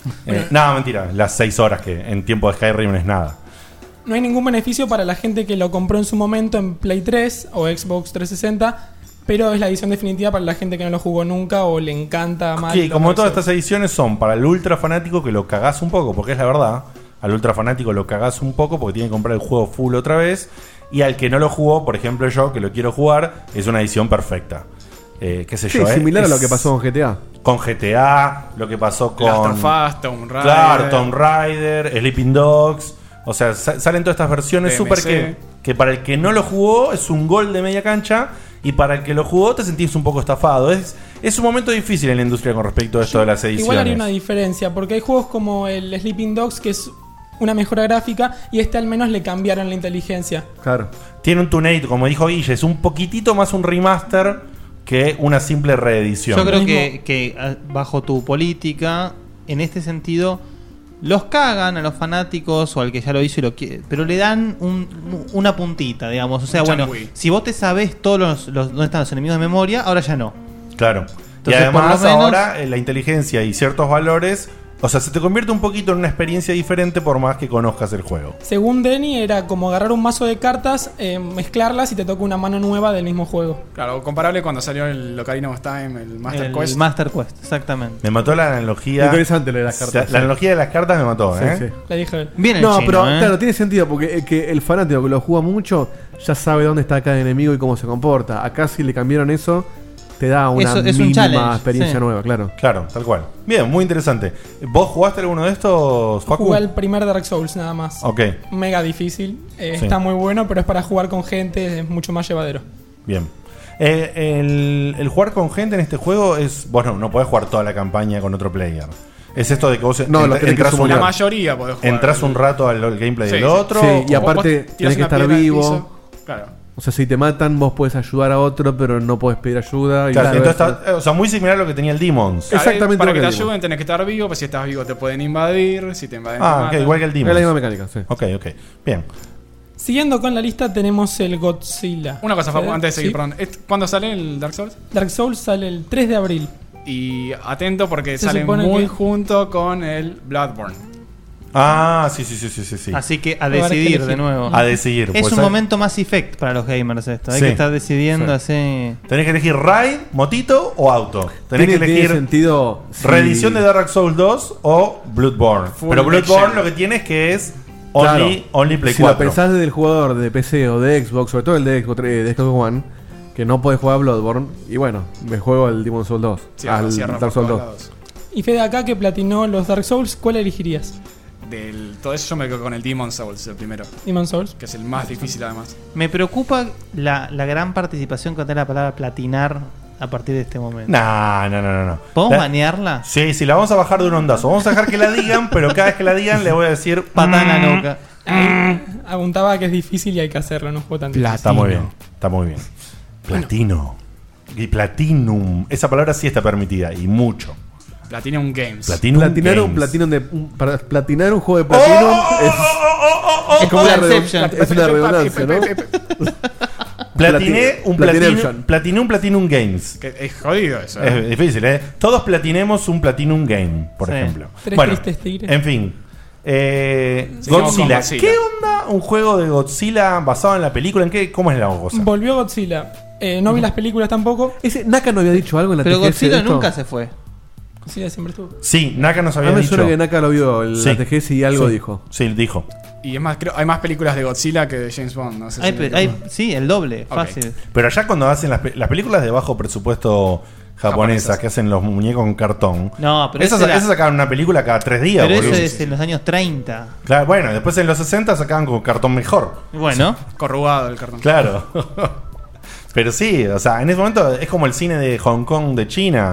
No, mentira. Las 6 horas que en tiempo de Skyrim es nada.
No hay ningún beneficio para la gente que lo compró en su momento en Play 3 o Xbox 360, pero es la edición definitiva para la gente que no lo jugó nunca o le encanta mal.
Sí,
lo
como
Dark
todas
Souls.
estas ediciones son para el ultra fanático que lo cagás un poco, porque es la verdad. Al ultra fanático lo cagás un poco porque tiene que comprar el juego full otra vez. Y al que no lo jugó, por ejemplo yo, que lo quiero jugar, es una edición perfecta. Qué sé
Sí,
yo,
similar a
Es
lo que pasó con GTA.
con GTA, lo que pasó con...
Last of Us, Tomb Raider.
Claro, Tomb Raider, Sleeping Dogs. O sea, salen todas estas versiones
DMC.
súper que para el que no lo jugó es un gol de media cancha. Y para el que lo jugó te sentís un poco estafado. Es un momento difícil en la industria con respecto a esto de las ediciones.
Igual haría una diferencia, porque hay juegos como el Sleeping Dogs que es una mejora gráfica, y al menos le cambiaron la inteligencia.
Claro.
Tiene un tunate, como dijo Guille, es un poquitito más un remaster que una simple reedición.
Yo creo que bajo tu política, en este sentido, los cagan a los fanáticos o al que ya lo hizo y lo quiere, pero le dan una puntita, digamos. O sea, bueno, si vos te sabés todos dónde están los enemigos de memoria, ahora ya no.
Claro.
Entonces,
y además
por lo menos,
ahora la inteligencia y ciertos valores, o sea, se te convierte un poquito en una experiencia diferente por más que conozcas el juego.
Según Denny, era como agarrar un mazo de cartas, mezclarlas y te toca una mano nueva del mismo juego.
Claro, comparable cuando salió el Ocarina of Time, el Master Quest.
El Master Quest, exactamente.
Me mató la analogía.
Interesante lo de las cartas.
La analogía de las cartas me mató,
Sí,
¿eh?
sí.
La dije.
Bien el
No,
chino,
pero claro, tiene sentido porque que el fanático que lo juega mucho ya sabe dónde está cada enemigo y cómo se comporta. Acá si le cambiaron eso, te da una
Eso es un
mínima
challenge,
experiencia
sí.
nueva, claro.
Claro, tal cual. Bien, muy interesante. ¿Vos jugaste alguno de estos, Facu?
Jugué el primer Dark Souls nada más.
Ok,
Mega difícil.
Sí.
Está muy bueno, pero es para jugar con gente, es mucho más llevadero.
bien. El jugar con gente en este juego es... Bueno, no podés jugar toda la campaña con otro player. Es esto de que vos
No, lo tenés que
entras
sumar.
La
un,
mayoría podés jugar.
entras un rato al gameplay
Sí,
del
sí.
otro.
Sí, y
O
aparte
vos
tenés que
una
estar
piedra al
vivo.
piso. Claro.
O sea, si te matan, vos podés ayudar a otro, pero no podés pedir ayuda. Y
Claro,
viceversa.
entonces o sea, muy similar a lo que tenía el Demons.
Claro, exactamente
Para
lo
que
que
te
digo.
ayuden tenés que estar vivo, pues si estás vivo te pueden invadir, si te invaden te
Ah, ok,
matan.
igual que el
Es la
Demons.
misma mecánica, sí.
Ok, ok. Bien.
Siguiendo con la lista tenemos el Godzilla.
Una cosa, Facu,
¿Sí?
antes de seguir,
Sí.
perdón. ¿Cuándo sale el Dark Souls?
Dark Souls sale el 3 de abril.
Y atento porque
Se
sale
supone
muy
que-
junto con el Bloodborne.
Ah, sí.
Así que a
A ver qué
decidir
elegir.
de nuevo.
A decidir.
Es
pues,
un
hay-
momento Mass Effect para los gamers esto. Hay
Sí.
que estar decidiendo
Sí.
así.
Tenés que elegir ride, motito o auto. Tenés que
Tiene
elegir
sentido. si-
reedición de Dark Souls 2 o Bloodborne.
Full
Pero Bloodborne
action.
lo que tiene es que es
Claro.
only Play
Si
4.
lo pensás desde el jugador de PC o de Xbox, sobre todo el de Xbox One, que no podés jugar a Bloodborne, y bueno, me juego al Demon's Souls 2. al
Cierra
Dark
por
Souls
todos
2.
lados.
Y Fede acá que platinó los Dark Souls, ¿cuál elegirías?
Todo eso yo me quedo con el Demon's Souls, el primero.
Demon's Souls.
Que es el más difícil además.
Me preocupa la gran participación que tiene la palabra platinar a partir de este momento.
No.
¿Podemos
La-
banearla?
Sí, la vamos a bajar de un ondazo. Vamos a dejar que la digan, pero cada vez que la digan le voy a decir
Patada en la nuca.
Apuntaba que es difícil y hay que hacerlo, no juego tan difícil.
Está muy bien, está muy bien. Platino. Y Platinum. Esa palabra sí está permitida, y mucho.
Platinum Games.
Platinum Games.
Para platinar un juego de Platinum es como una
Inception.
es una redundancia, ¿no?
Platiné un
Platination.
Platinum Games.
Que es jodido eso.
Es difícil, ¿eh? Todos platinemos un Platinum Game, por
Sí.
ejemplo.
Tres
Bueno,
tristes tigres.
en fin.
Seguimos
Godzilla.
con Godzilla.
¿Qué onda un juego de Godzilla basado en la película? ¿En qué? ¿Cómo es la cosa?
Volvió Godzilla. No vi las películas tampoco.
Ese Naka no había dicho algo en la
Pero
TGS de
Godzilla
esto?
nunca se fue.
Godzilla siempre estuvo.
Sí, Naka nos
A
había
mí me
dicho.
suena que Naka lo vio en
Sí.
la TGS y algo
Sí.
dijo.
Sí, dijo.
Y es más, creo, hay más películas de Godzilla que de James Bond. No sé si
Sí, el doble,
Ok.
fácil.
Pero allá cuando hacen las películas de bajo presupuesto japonesas
Japonesas.
que hacen los muñecos con cartón.
No, pero
esas,
ese era-
esas sacaban una película cada 3 días,
Pero
boludo.
eso es en los años 30.
Claro, bueno, después en los 60 sacaban con cartón mejor.
Bueno,
corrugado el cartón.
Claro. Pero sí, o sea, en ese momento es como el cine de Hong Kong de China.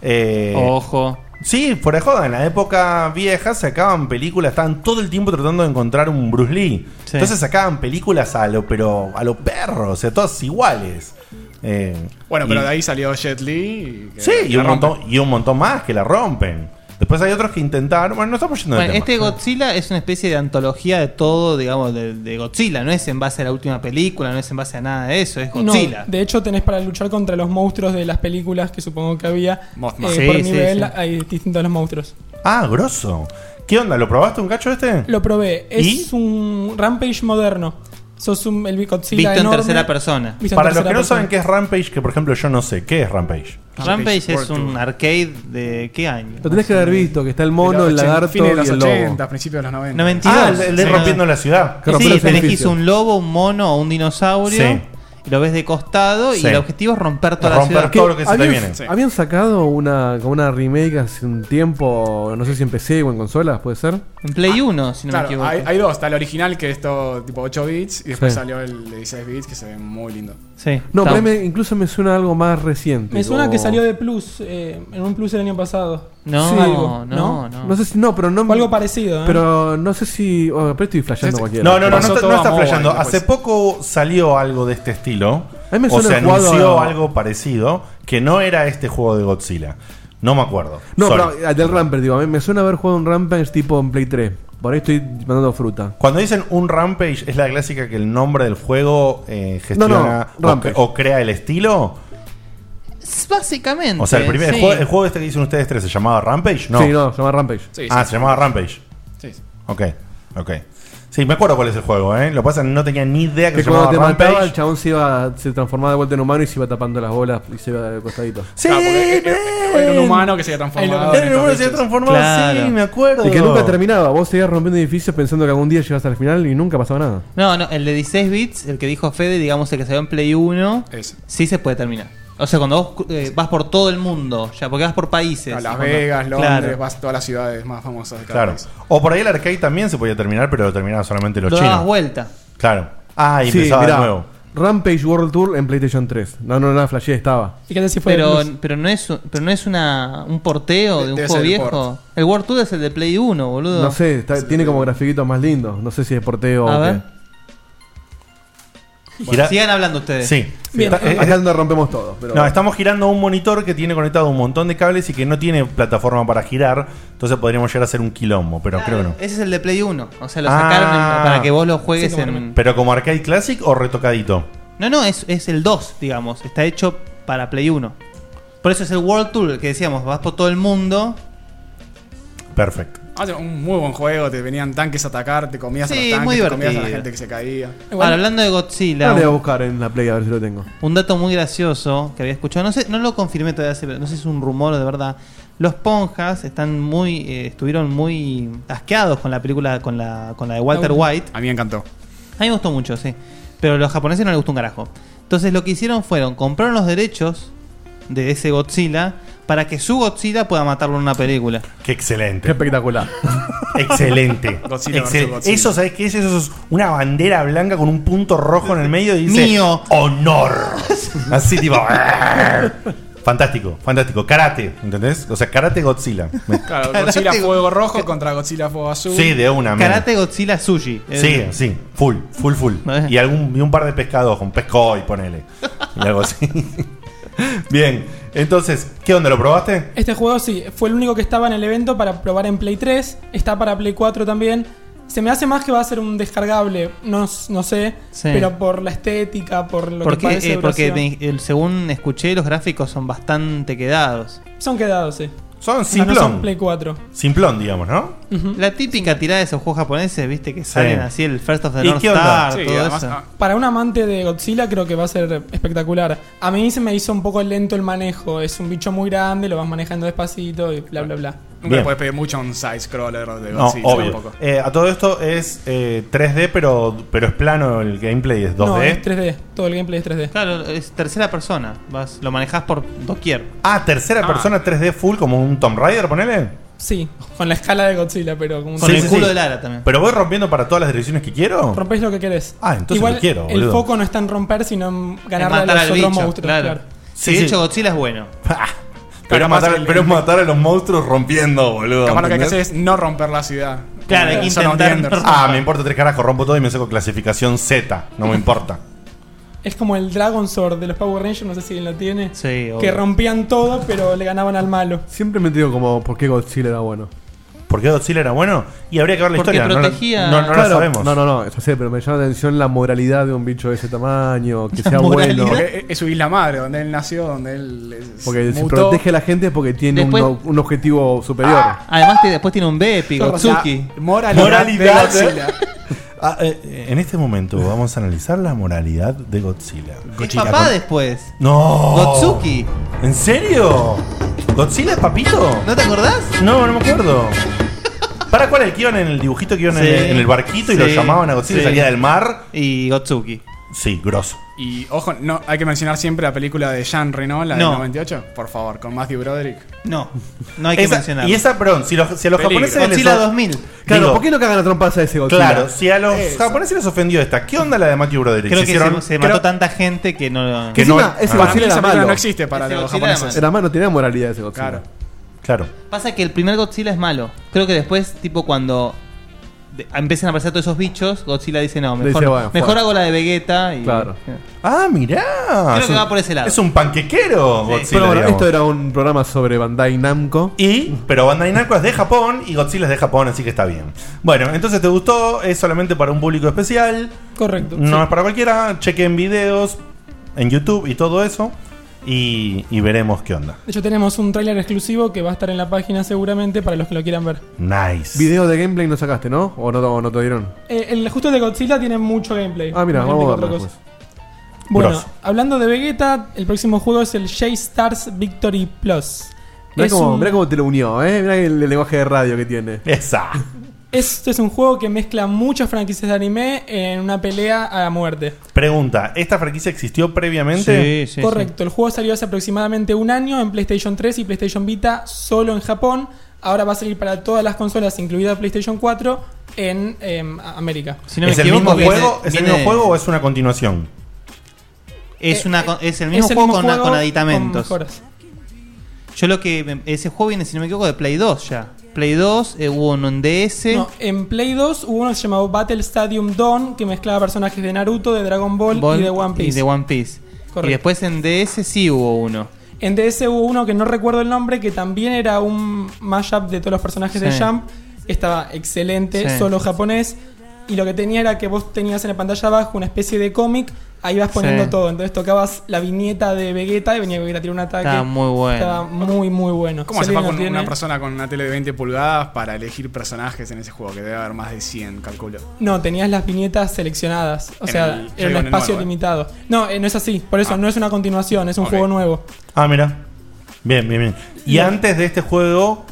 ojo.
Sí, fuera de joda, en la época vieja sacaban películas, estaban todo el tiempo tratando de encontrar un Bruce Lee.
Sí.
Entonces sacaban películas a lo perros, o sea, todas iguales.
Bueno,
y-
pero de ahí salió Jet Li. que
Sí, y
la
un,
rompe.
montón, y un montón más que la rompen. Después hay otros que intentaron. Bueno, no estamos yendo de
Bueno,
tema.
este Godzilla es una especie de antología de todo, digamos, de Godzilla. No es en base a la última película, no es en base a nada de eso, es
No,
Godzilla.
de hecho tenés para luchar contra los monstruos de las películas que supongo que había.
Mothma.
Sí,
por
sí,
nivel
sí.
hay distintos los monstruos.
Ah, grosso. ¿Qué onda? ¿Lo probaste un cacho este?
Lo probé.
¿Y?
Es un Rampage moderno. Sos el Godzilla
Visto en
enorme.
tercera persona.
Visto en
Para los que
tercera
no
persona.
saben qué es Rampage, que por ejemplo yo no sé, ¿qué es Rampage?
Rampage
World
es un
Tour.
arcade de ¿qué año?
Lo tenés que haber visto, que está el mono, el lagarto
Fines de los
y el
80,
lobo.
principios de los 90.
92.
Ah, el de
Sí.
rompiendo la ciudad.
Que rompió
Sí,
los
elegís
edificios.
un lobo, un mono o un dinosaurio.
Sí.
Y lo ves de costado
Sí.
y el objetivo es romper toda
Romper
la ciudad.
todo lo que se te
habían,
viene.
Sí.
habían sacado como una remake hace un tiempo, no sé si en PC o en consolas, ¿puede ser?
En Play 1, si no me
Claro,
equivoco.
hay dos. Está el original, que es todo tipo 8 bits. Y después
Sí.
salió el de 16 bits, que se ve muy lindo.
Sí.
No,
Está-
pero incluso me suena algo más reciente.
Me suena
como-
que salió de Plus, en un Plus el año pasado.
No,
Sí.
Algo,
no.
No sé si no, pero no.
O algo parecido, ¿eh?
Pero no sé si. Pero estoy flasheando cualquiera.
No
Pasó todo
está
a mobile
flasheando.
después.
Hace poco salió algo de este estilo.
A mí me
O
suena
se
el jugado
anunció
a-
algo parecido que no era este juego de Godzilla. No me acuerdo.
No,
Sorry.
pero del Rampage, digo. A mí me suena haber jugado un Rampage tipo en Play 3. Por ahí estoy mandando fruta.
Cuando dicen un Rampage, ¿es la clásica que el nombre del juego gestiona
Rampage.
o crea el estilo?
Básicamente.
O sea, el primer
sí.
el juego este que dicen ustedes tres se llamaba Rampage, ¿no?
Sí, no, se llama Rampage.
Sí,
Ah,
sí.
se llamaba Rampage.
Sí, sí.
Ok. Sí, me acuerdo cuál es el juego, ¿eh? Lo que pasa es que no tenía ni idea que
Que
se
cuando
llamaba
te mataba, el
Rampage.
chabón se transformaba de vuelta en humano y se iba tapando las bolas y se iba de costadito.
Sí,
Claro, porque era un humano que se había transformado. en
Era un humano que se había
estos
transformado,
Claro.
sí, me acuerdo.
Y que nunca terminaba. Vos seguías rompiendo edificios pensando que algún día llegabas al final y nunca pasaba nada.
No, el de 16 bits, el que dijo Fede, digamos el que salió en Play 1,
Ese.
sí se puede terminar. O sea, cuando vos vas por todo el mundo, ya porque vas por países.
A Las
Cuando-
Vegas, Londres,
Claro.
vas a todas las ciudades más famosas de cada
Claro.
país.
O por ahí el arcade también se podía terminar, pero lo terminaban solamente los
Lo dabas
chinos.
vuelta.
Claro. Ah, y
Sí,
empezaba
mirá,
de nuevo.
Rampage World Tour en PlayStation 3. No, flashé, estaba.
Fíjate si fue
Pero,
de Plus.
pero no es, un porteo de un
Debe
juego
ser el
viejo.
port.
El World Tour es el de Play 1, boludo.
No sé, tiene como grafiquitos más lindos. No sé si es porteo
A
o
ver.
qué.
Gira-
Sigan hablando ustedes.
Sí.
Bien,
Está-
Acá es donde rompemos todo. Pero
no, estamos girando un monitor que tiene conectado un montón de cables y que no tiene plataforma para girar. Entonces podríamos llegar a hacer un quilombo, pero creo que no.
Ese es el de Play 1. O sea, lo
Ah.
sacaron para que vos lo juegues
Sí, como
en.
¿Pero como arcade classic o retocadito?
No, es el 2, digamos. Está hecho para Play 1. Por eso es el World Tour, el que decíamos, vas por todo el mundo.
Perfecto.
Hace un muy buen juego, te venían tanques a atacar, te comías a
Sí,
los tanques,
muy
te comías a la
divertido.
gente que se caía.
Igual-
Ahora, hablando de Godzilla,
ahora le voy a buscar en la Play a ver si lo tengo.
un dato muy gracioso que había escuchado, no sé, no lo confirmé todavía, no sé si es un rumor o de verdad. Los Ponjas estuvieron muy asqueados con la película, con la de Walter White.
A mí me encantó.
A mí me gustó mucho, sí. Pero a los japoneses no les gustó un carajo. Entonces lo que hicieron fueron compraron los derechos de ese Godzilla para que su Godzilla pueda matarlo en una película.
Qué excelente.
Qué espectacular.
Excelente.
Godzilla versus Godzilla.
Eso, ¿sabes qué es? Eso es una bandera blanca con un punto rojo en el medio y dice
Mío.
honor. Así tipo. Fantástico, fantástico. Karate, ¿entendés? O sea, karate Godzilla.
Claro,
Karate
Godzilla
Go-
Fuego Rojo contra Godzilla Fuego Azul.
Sí, de una. man.
Karate Godzilla Sushi.
Sí, sí, full. Y y un par de pescados con pescoy, ponele. Y algo así. Bien, entonces, ¿qué onda? ¿Lo probaste?
Este juego sí, fue el único que estaba en el evento para probar en Play 3. Está para Play 4 también. Se me hace más que va a ser un descargable, no sé,
Sí.
pero por la estética, por lo que parece
Porque
duración.
según escuché, los gráficos son bastante quedados.
Son quedados, sí.
Son
No
simplón.
son Play 4.
Simplón, digamos, ¿no?
Ujú.
La típica tirada de esos juegos japoneses, viste, que salen así, el First of the
¿Y
North
qué onda?
Star,
Sí,
todo
además,
eso.
Para un amante de Godzilla creo que va a ser espectacular. A mí se me hizo un poco lento el manejo. Es un bicho muy grande, lo vas manejando despacito y bla bla bla.
Nunca
Bien.
le puedes pedir mucho a un side-scroller de
No,
Godzilla
obvio.
tampoco.
A todo esto es 3D, pero es plano el gameplay, es 2D.
No, es 3D. Todo el gameplay es 3D.
Claro, es tercera persona. Lo manejás por doquier.
Ah, tercera persona 3D full, como un Tomb Raider, ponele.
Sí, con la escala de Godzilla, pero con
Con
Sí,
el
sí,
culo
sí.
de Lara también.
Pero voy rompiendo para todas las direcciones que quiero.
rompés lo que querés.
Ah, entonces
Igual
lo quiero,
el
boludo.
foco no está en romper, sino en ganarle
matar
a los
al
otros
bicho,
monstruos.
claro.
Claro.
Sí, de
Sí,
hecho,
sí.
Godzilla es bueno.
Pero,
Capaz
es matar a los monstruos rompiendo, boludo.
Capaz lo que hay que
¿entendés?
hacer es no romper la ciudad.
Claro,
Como
hay que
Son of the
intentar
Enders.
no-
Ah, me importa 3 carajos, rompo todo y me saco clasificación Z. No me importa.
Es como el Dragon Sword de los Power Rangers, no sé si alguien lo tiene.
Sí, obvio.
Que rompían todo, pero le ganaban al malo.
Siempre me digo como por qué Godzilla era bueno.
¿Por qué Godzilla era bueno? Y habría que ver la
Porque
historia.
protegía-
No, la sabemos.
No, eso sé, pero me llama la atención la moralidad de un bicho de ese tamaño, que sea
moralidad.
bueno.
Porque es su isla madre, donde él nació, donde él
Porque si
mutó.
protege a la gente es porque tiene
Después-
un objetivo superior.
Además, después tiene un Bepi, Gotsuki.
La moralidad,
Moralidad,
de Godzilla.
En este momento vamos a analizar la moralidad de Godzilla.
Es papá después.
¡No!
Gotsuki.
¿En serio? ¿Godzilla es papito?
¿No te acordás?
No, no me acuerdo. ¿Para cuál? El que iban en el dibujito que iban
Sí.
en el barquito y lo
Sí.
llamaban a Godzilla y
Sí.
salía del mar?
Y Gotsuki.
Sí, grosso.
Y ojo, no, hay que mencionar siempre la película de Jean Reno, la
No.
del 98. Por favor, con Matthew Broderick.
No, no hay que mencionar.
Y esa, perdón, si a los
Peligro.
japoneses les
Godzilla
of-
2000.
Claro,
Digo,
¿por qué no cagan a trompadas a ese Godzilla?
Claro, si a los
Eso.
japoneses les ofendió esta, ¿qué onda la de Matthew Broderick?
Creo que
hicieron-
se mató tanta gente que no.
Que
Encima,
no-
ese
Ah.
Para mí
Godzilla
esa
era
película
malo.
no existe para
Ese
los
Godzilla era
japoneses.
Era malo, tenía moralidad ese Godzilla.
Claro.
Claro.
Pasa que el primer Godzilla es malo. Creo que después, tipo, cuando empiezan a aparecer todos esos bichos, Godzilla dice, no, mejor,
Dice, bueno,
mejor
fuera.
hago la de Vegeta. Y,
Claro.
Ah, mirá.
Creo
Es
que
un-
va por ese lado.
Es un panquequero, Godzilla,
Pero bueno,
digamos.
esto era un programa sobre Bandai Namco.
Pero Bandai Namco es de Japón y Godzilla es de Japón, así que está bien. Bueno, entonces te gustó, es solamente para un público especial.
Correcto.
No
sí.
es para cualquiera. Chequen videos en YouTube y todo eso. Y veremos qué onda.
De hecho, tenemos un tráiler exclusivo que va a estar en la página seguramente para los que lo quieran ver.
Nice.
Video de gameplay no sacaste, ¿no? ¿O no te dieron?
El justo de Godzilla tiene mucho gameplay.
Ah, mira,
Más
vamos a
gameplay que
verlo
otra
después.
cosa. Bueno,
Grosso.
hablando de Vegeta, el próximo juego es el J-Stars Victory Plus.
Mirá
Es
cómo,
un-
mirá cómo te lo unió, ¿eh? Mirá el lenguaje de radio que tiene.
Esa.
Este es un juego que mezcla muchas franquicias de anime en una pelea a la muerte.
Pregunta, ¿esta franquicia existió previamente?
Sí, sí.
Correcto, el juego salió hace aproximadamente un año en PlayStation 3 y PlayStation Vita solo en Japón. Ahora va a salir para todas las consolas, incluida PlayStation 4, en América.
Si no me
¿Es el
equivoco,
mismo juego?
viene-
¿Es el
viene-
mismo juego o es una continuación?
Es el mismo
Es el
juego
mismo
con
juego
aditamentos.
con mejoras.
Yo lo que. Ese juego viene, si no me equivoco, de Play 2 ya. Play 2, hubo uno en DS.
No, en Play 2 hubo uno que se llamaba Battle Stadium Dawn, que mezclaba personajes de Naruto, de Dragon Ball y de One Piece.
Y de One Piece.
Correcto.
Y después en DS sí hubo uno.
En DS hubo uno que no recuerdo el nombre, que también era un mashup de todos los personajes de
Sí.
Jump. Estaba excelente,
Sí.
solo japonés. Y lo que tenía era que vos tenías en la pantalla abajo una especie de cómic, ahí vas poniendo
Sí.
todo. Entonces tocabas la viñeta de Vegeta y venía Vegeta a tirar un ataque.
Estaba muy bueno.
Estaba muy, muy bueno.
¿Cómo
Si
se va
alguien
con
lo tiene-
una persona con una tele de 20 pulgadas para elegir personajes en ese juego? Que debe haber más de 100, calculo.
No, tenías las viñetas seleccionadas. O
En
sea,
el-
era
digo,
un
en el
espacio
nuevo, ¿eh?
limitado. No, no es así. Por eso no es una continuación, es un
Ok.
juego nuevo.
Ah, mira. Bien, bien, bien. Y
No.
antes de este juego,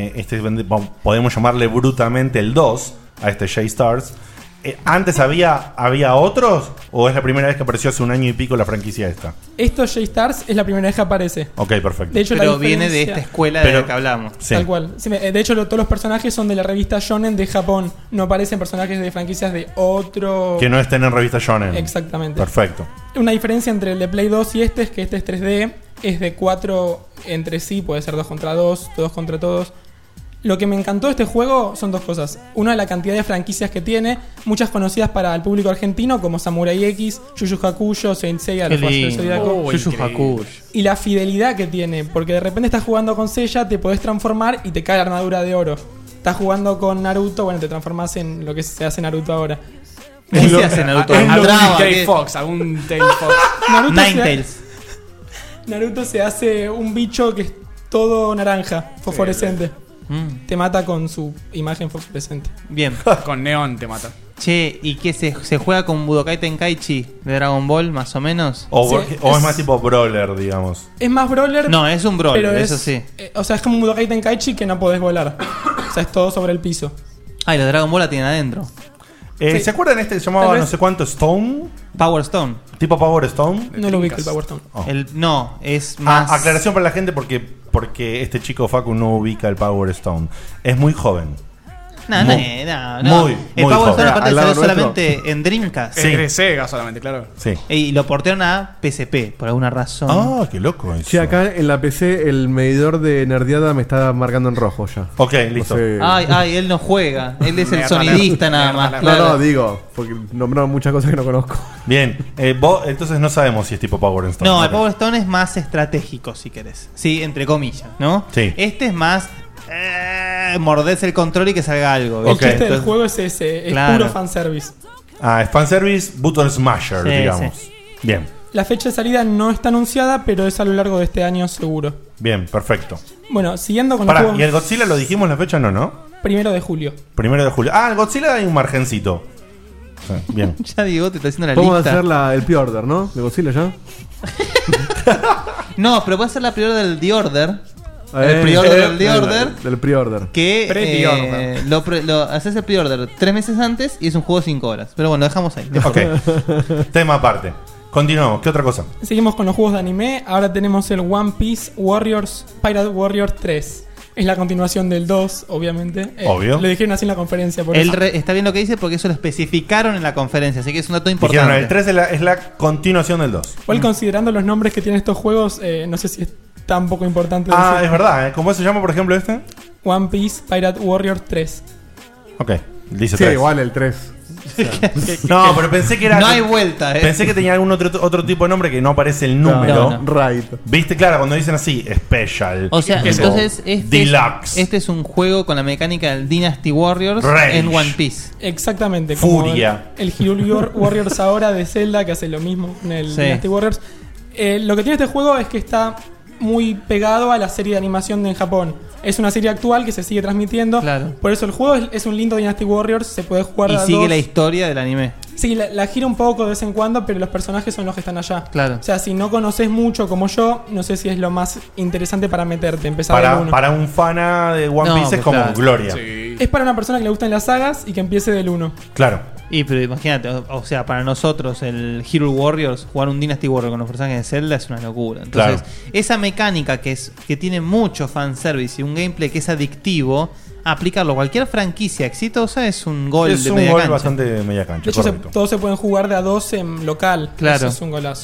podemos llamarle brutalmente el 2 a este J-Stars. ¿Antes había otros? ¿O es la primera vez que apareció hace un año y pico la franquicia esta?
Esto J-Stars es la primera vez que aparece.
Ok, perfecto.
De hecho,
Pero
la
viene de
diferencia-
esta escuela
Pero-
de la que hablamos.
Sí.
Tal cual. Sí, de hecho, todos los personajes son de la revista Shonen de Japón. No aparecen personajes de franquicias de otro.
Que no estén en revista Shonen.
Exactamente.
Perfecto.
Una diferencia entre el de Play 2 y este es que este es 3D, es de 4 entre sí, puede ser 2 contra 2, todos contra todos. Lo que me encantó de este juego son dos cosas. Una, la cantidad de franquicias que tiene, muchas conocidas para el público argentino, como Samurai X, Yu Yu Hakusho, Saint Seiya,
Qué
Los Caballeros del
lindo.
Zodíaco.
Oh,
Yu Yu
increíble.
Hakusho.
Y la fidelidad que tiene, porque de repente estás jugando con Seiya, te podés transformar y te cae la armadura de oro. Estás jugando con Naruto, bueno, te transformás en lo que se hace Naruto ahora.
¿Qué se hace Naruto?
Algún
Traba,
Tail
¿qué?
Fox, algún Tail Fox.
Ninetales.
Naruto se hace un bicho que es todo naranja, fosforescente.
Mm,
Te mata con su imagen fosforescente.
bien.
Con neón te mata.
Che, ¿y qué se juega con Budokai Tenkaichi de Dragon Ball, más o menos?
O
Sí,
es
es-
más tipo Brawler, digamos.
Es más brawler.
No, es un brawler,
pero
eso
es,
sí.
o sea, es como un Budokai Tenkaichi que no podés volar. O sea, es todo sobre el piso.
Ah, y los Dragon Ball la tienen adentro.
Sí.
¿Se acuerdan este que se llamaba
Tal vez-
no sé cuánto Stone?
Power Stone.
¿Tipo Power Stone?
No lo ubico el
trincas.
Power Stone.
Oh.
No, es más.
Aclaración para la gente porque este chico Facu no ubica el Power Stone. Es muy joven.
No,
Muy-
no.
muy
El
joven.
Power Stone aparte
Al lado
salió
nuestro.
solamente en Dreamcast.
Sí.
Es de Sega solamente, claro.
Sí.
Y lo portearon a PSP, por alguna razón.
Ah, qué loco eso.
Che, acá en la PC el medidor de nerdeada me está marcando en rojo ya.
Ok, listo.
No sé-
Ay, él no juega. Él es el
Mierda,
sonidista nada
mierda,
más.
mierda.
No,
claro.
no, digo, porque nombraron muchas cosas que no conozco.
Bien. Vos, entonces no sabemos si es tipo Power Stone.
No, el
Ok.
Power Stone es más estratégico, si querés. Sí, entre comillas, ¿no?
Sí.
Este es más. Mordés el control y que salga algo.
El
Ok.
chiste del
Entonces-
juego es ese, es
Claro.
puro fanservice.
Ah, es fanservice, button smasher,
Sí,
digamos. Bien,
La fecha de salida no está anunciada, pero es a lo largo de este año seguro.
bien, perfecto.
Bueno, siguiendo con
Pará,
el
¿y
juego,
el Godzilla lo dijimos la fecha? No.
1 de julio.
1 de julio. Ah, el Godzilla hay un margencito. Sí, bien.
Ya Diego te está haciendo la
Vamos a
lista.
hacer el pre-order, ¿no? De Godzilla ya.
No, pero puede ser la pre-order del The Order.
Eh,
El pre-order del The
del-
Order.
Del pre-order.
Que
Pre-pre-order.
lo haces el pre-order 3 meses antes y es un juego de 5 horas. Pero bueno, lo dejamos ahí.
Ok. Tema aparte. Continuamos. ¿Qué otra cosa?
Seguimos con los juegos de anime. Ahora tenemos el One Piece Warriors Pirate Warriors 3. Es la continuación del 2, obviamente.
Obvio.
Lo dijeron así en la conferencia. Por
Él
eso.
está bien lo que dice porque eso lo especificaron en la conferencia, así que es un dato
Dijeron,
importante.
el 3 es la continuación del 2.
Igual considerando los nombres que tienen estos juegos, no sé si es tan poco importante.
Ah,
decir.
es verdad, ¿eh? ¿Cómo se llama, por ejemplo, este?
One Piece Pirate Warrior 3.
Ok, dice
Sí,
3.
igual el 3.
No, pero pensé que era.
No hay vuelta,
Pensé que tenía algún otro tipo de nombre que no aparece el número.
No.
Right.
¿Viste? Claro, cuando dicen así, Special.
O sea,
tipo,
entonces
Deluxe.
este es un juego con la mecánica del Dynasty Warriors
Rage.
en One Piece.
Exactamente.
Furia.
Como el Hyrule Warriors ahora de Zelda, que hace lo mismo en el
Sí.
Dynasty Warriors. Lo que tiene este juego es que está muy pegado a la serie de animación de en Japón. Es una serie actual que se sigue transmitiendo.
Claro.
Por eso el juego es un lindo Dynasty Warriors. Se puede jugar
Y
a
sigue
dos.
la historia del anime.
Sí, la gira un poco de vez en cuando, pero los personajes son los que están allá.
Claro.
O sea, si no conoces mucho como yo, no sé si es lo más interesante para meterte, empezar del uno.
Para un fana de One
No,
Piece es
pues
como
claro.
gloria.
Sí.
Es para una persona que le gustan las sagas y que empiece del 1.
Claro.
Y pero imagínate, o sea, para nosotros el Hero Warriors, jugar un Dynasty Warrior con los personajes de Zelda es una locura. Entonces, esa mecánica que tiene mucho fanservice y un gameplay que es adictivo, aplicarlo a cualquier franquicia exitosa es un gol
Es
de
un
media
gol
cancha.
bastante media cancha.
De hecho,
correcto.
todos se pueden jugar de a dos en local.
Claro.
Eso es un golazo.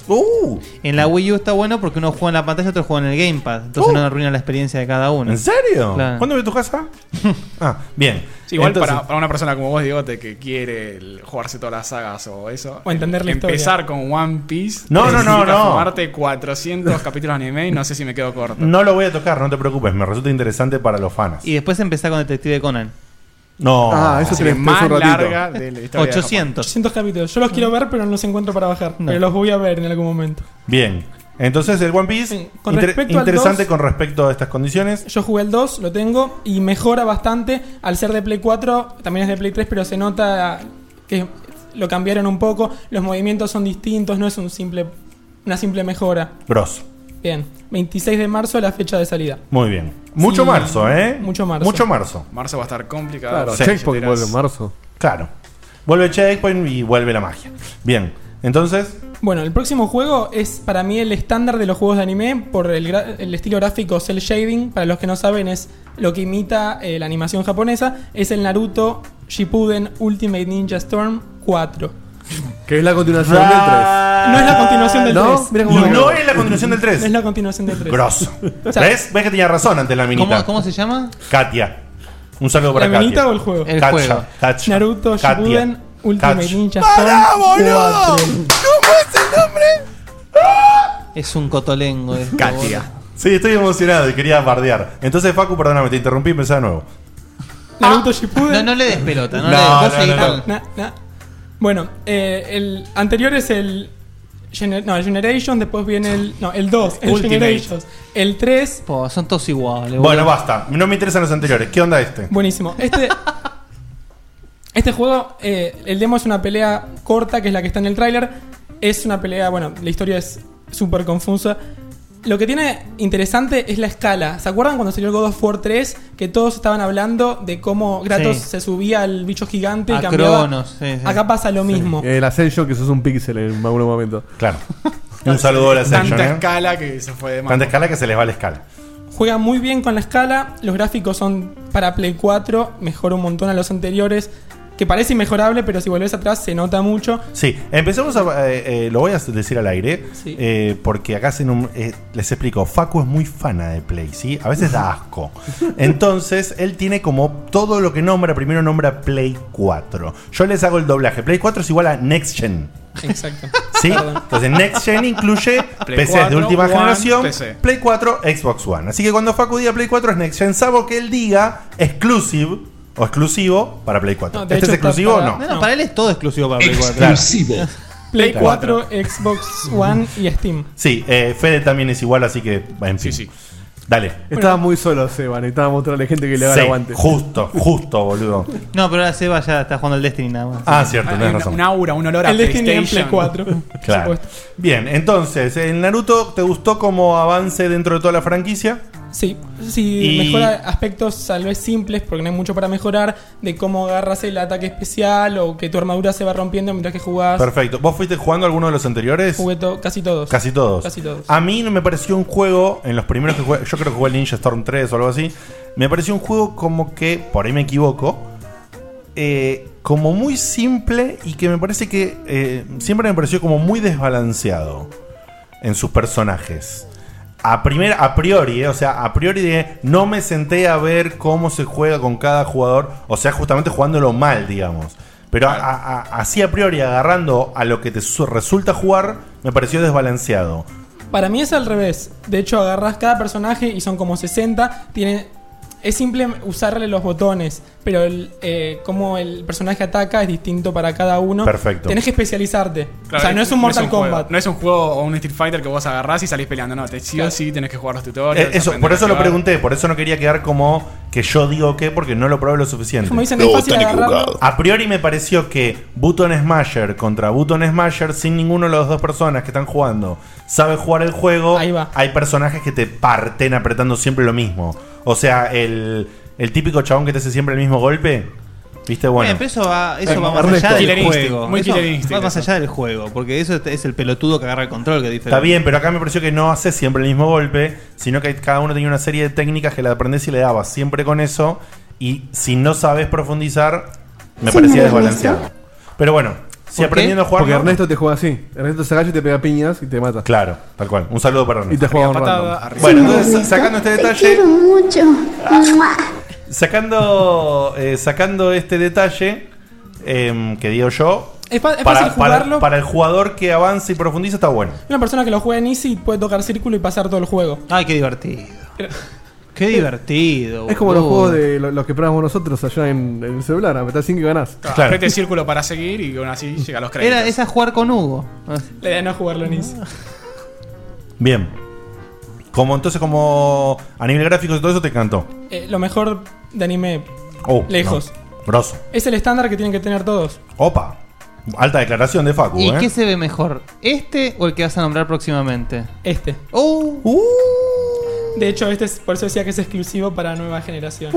En la Wii U está bueno porque uno juega en la pantalla y otro juega en el Gamepad. Entonces no arruina la experiencia de cada uno.
¿En serio?
Claro.
¿Cuándo ves tu casa? Ah, bien.
Sí, igual
Entonces-
para una persona como vos, Diegote, que quiere jugarse todas las sagas o eso.
O entender la
empezar
historia.
con One Piece.
No,
significa
no.
fumarte 400 capítulos de anime y no sé si me quedo corto.
No lo voy a tocar, no te preocupes. Me resulta interesante para los fans.
Y después empezar con Detective Conan.
No.
Ah, eso
Así
tenés
que
tenés
más
un ratito.
larga de la historia de
800.
800 capítulos. Yo los quiero ver, pero no los encuentro para bajar. Pero los voy a ver en algún momento.
Bien. Entonces el One Piece,
Sí, con respecto al
interesante
2,
con respecto a estas condiciones.
Yo jugué el 2, lo tengo, y mejora bastante. Al ser de Play 4, también es de Play 3, pero se nota que lo cambiaron un poco. Los movimientos son distintos, no es una simple mejora.
Grosso.
Bien, 26 de marzo la fecha de salida.
Muy bien. Mucho
Sí,
marzo, ¿eh?
mucho marzo.
Mucho marzo.
Marzo va a estar complicado.
Claro,
Sí.
Checkpoint vuelve en marzo.
Claro. Vuelve Checkpoint y vuelve la magia. Bien. Entonces,
Bueno, el próximo juego es para mí el estándar de los juegos de anime por el estilo gráfico cel shading. Para los que no saben, es lo que imita la animación japonesa. Es el Naruto Shippuden Ultimate Ninja Storm 4.
Que es la continuación del 3.
No es la continuación del
¿No?
3.
Mira
y
cómo me
no
quedó.
es la continuación del
No es
3.
la continuación del 3.
Grosso.
O sea,
¿Ves? ¿Ves que tenía razón ante la minita?
¿Cómo se llama?
Katia. Un saludo para
¿La
Katia.
minita o el juego?
El
Katia,
juego.
Katia.
Naruto
Katia.
Shippuden Ultimate
Katia.
Ninja Storm
¡Para, boludo!
4.
¿Cómo es el nombre?
Es un cotolengo. esto,
Katia.
boludo.
Sí, estoy emocionado y quería bardear. Entonces, Facu, perdóname, te interrumpí, empezá de nuevo.
Naruto Shippuden.
No le des pelota. No,
No,
le des, vos
no,
seguí
no,
con-
Bueno, el anterior es el Generation, después viene el 2, el
Ultimate.
Generations. El 3,
Po, son todos iguales.
Bueno,
boludo.
basta. No me interesan los anteriores. ¿Qué onda este?
buenísimo. Este juego, el demo es una pelea corta, que es la que está en el tráiler. Es una pelea, bueno, la historia es súper confusa. Lo que tiene interesante es la escala. ¿Se acuerdan cuando salió el God of War 3? Que todos estaban hablando de cómo Kratos
Sí.
se subía al bicho gigante y
A
cambiaba.
Cronos, sí, sí.
Acá pasa lo mismo.
El Ascension que sos un píxel en algún momento.
Claro. Un saludo a la Ascension,
Tanta
¿eh?
escala que se fue de mano.
Tanta escala que se les va la escala.
Juega muy bien con la escala. Los gráficos son para Play 4. Mejora un montón a los anteriores. Que parece inmejorable, pero si volvés atrás se nota mucho.
Sí, empecemos a. Lo voy a decir al aire.
Sí.
Porque acá les explico. Facu es muy fana de Play, ¿sí? A veces da asco. Entonces, él tiene como todo lo que nombra. Primero nombra Play 4. Yo les hago el doblaje. Play 4 es igual a Next Gen.
Exacto.
¿Sí?
Perdón.
Entonces, Next Gen incluye
Play
PCs de
4,
última
One,
generación,
PC.
Play 4, Xbox One. Así que cuando Facu diga Play 4 es Next Gen, salvo que él diga exclusive o exclusivo para Play 4.
No, de
¿Este es
hecho está
exclusivo o
para-
no?
No, para él es todo exclusivo para Play 4.
Claro.
Play
Claro.
4, Xbox One y Steam.
Sí, Fede también es igual, así que en fin.
Sí.
Dale.
Estaba muy solo Seba, necesitaba mostrarle gente que le haga
Sí,
el aguante.
justo, boludo.
No, pero ahora Seba ya está jugando el Destiny nada más.
Ah, cierto,
Hay
tenés
un
razón.
aura, un olor a
El Destiny en
PlayStation.
Play 4.
Claro.
por supuesto.
Bien, entonces, ¿el Naruto te gustó como avance dentro de toda la franquicia?
Sí,
Y-
mejora aspectos tal vez simples, porque no hay mucho para mejorar, de cómo agarras el ataque especial o que tu armadura se va rompiendo mientras que jugás.
Perfecto. ¿Vos fuiste jugando alguno de los anteriores?
Jugué casi todos.
Casi todos.
Casi todos.
A mí no me pareció un juego, en los primeros que jugué, yo creo que jugué el Ninja Storm 3 o algo así, me pareció un juego como que, por ahí me equivoco, como muy simple y que me parece que siempre me pareció como muy desbalanceado en sus personajes. a priori, o sea, a priori de no me senté a ver cómo se juega con cada jugador, o sea, justamente jugándolo mal, digamos. Pero así a priori, agarrando a lo que te resulta jugar, me pareció desbalanceado.
Para mí es al revés. De hecho, agarras cada personaje y son como 60. Es simple usarle los botones, pero como el personaje ataca es distinto para cada uno.
Perfecto.
Tenés que especializarte.
Claro,
o sea, no es un Mortal Kombat.
Juego. No es un juego o un Street Fighter que vos agarrás y salís peleando. No, sí o sí tenés que jugar los tutoriales.
Por eso lo pregunté, por eso no quería quedar como que yo digo que, porque no lo probé lo suficiente.
Como dicen, es fácil agarrarlo.
A priori me pareció que Button Smasher contra Button Smasher, sin ninguno de las dos personas que están jugando sabe jugar el juego, hay personajes que te parten apretando siempre lo mismo. O sea, el típico chabón que te hace siempre el mismo golpe. ¿Viste? Bueno.
Pero eso va más allá del juego. Va más allá del juego, porque eso es el pelotudo que agarra el control, que diferente.
Está bien, pero acá me pareció que no hace siempre el mismo golpe, sino que cada uno tenía una serie de técnicas que le aprendés y le dabas siempre con eso. Y si no sabes profundizar, me parecía desbalanceado. Pero bueno, si aprendiendo a jugar.
Porque Ernesto te juega así. Ernesto se agacha y te pega piñas y te mata.
Claro, tal cual. Un saludo para Ernesto.
Y te juega un random.
Bueno, entonces, sacando este detalle. Sacando este detalle que digo yo,
es fácil jugarlo.
Para el jugador que avanza y profundiza está bueno.
Una persona que lo juega en Easy puede tocar círculo y pasar todo el juego.
Ay, qué divertido. Qué divertido.
Es como los juegos de los que probamos nosotros allá en el celular. Apretás 5 y ganás.
Claro. Aprete círculo para seguir y aún así llega a los créditos.
Esa es jugar con Hugo.
La idea no es jugarlo en Easy.
Bien. Entonces, como a nivel gráfico y todo eso te encantó.
Lo mejor de anime, lejos.
No. Grosso.
Es el estándar que tienen que tener todos.
Opa. Alta declaración de Facu.
¿Y qué se ve mejor? ¿Este o el que vas a nombrar próximamente?
Este. De hecho, por eso decía que es exclusivo para nueva generación.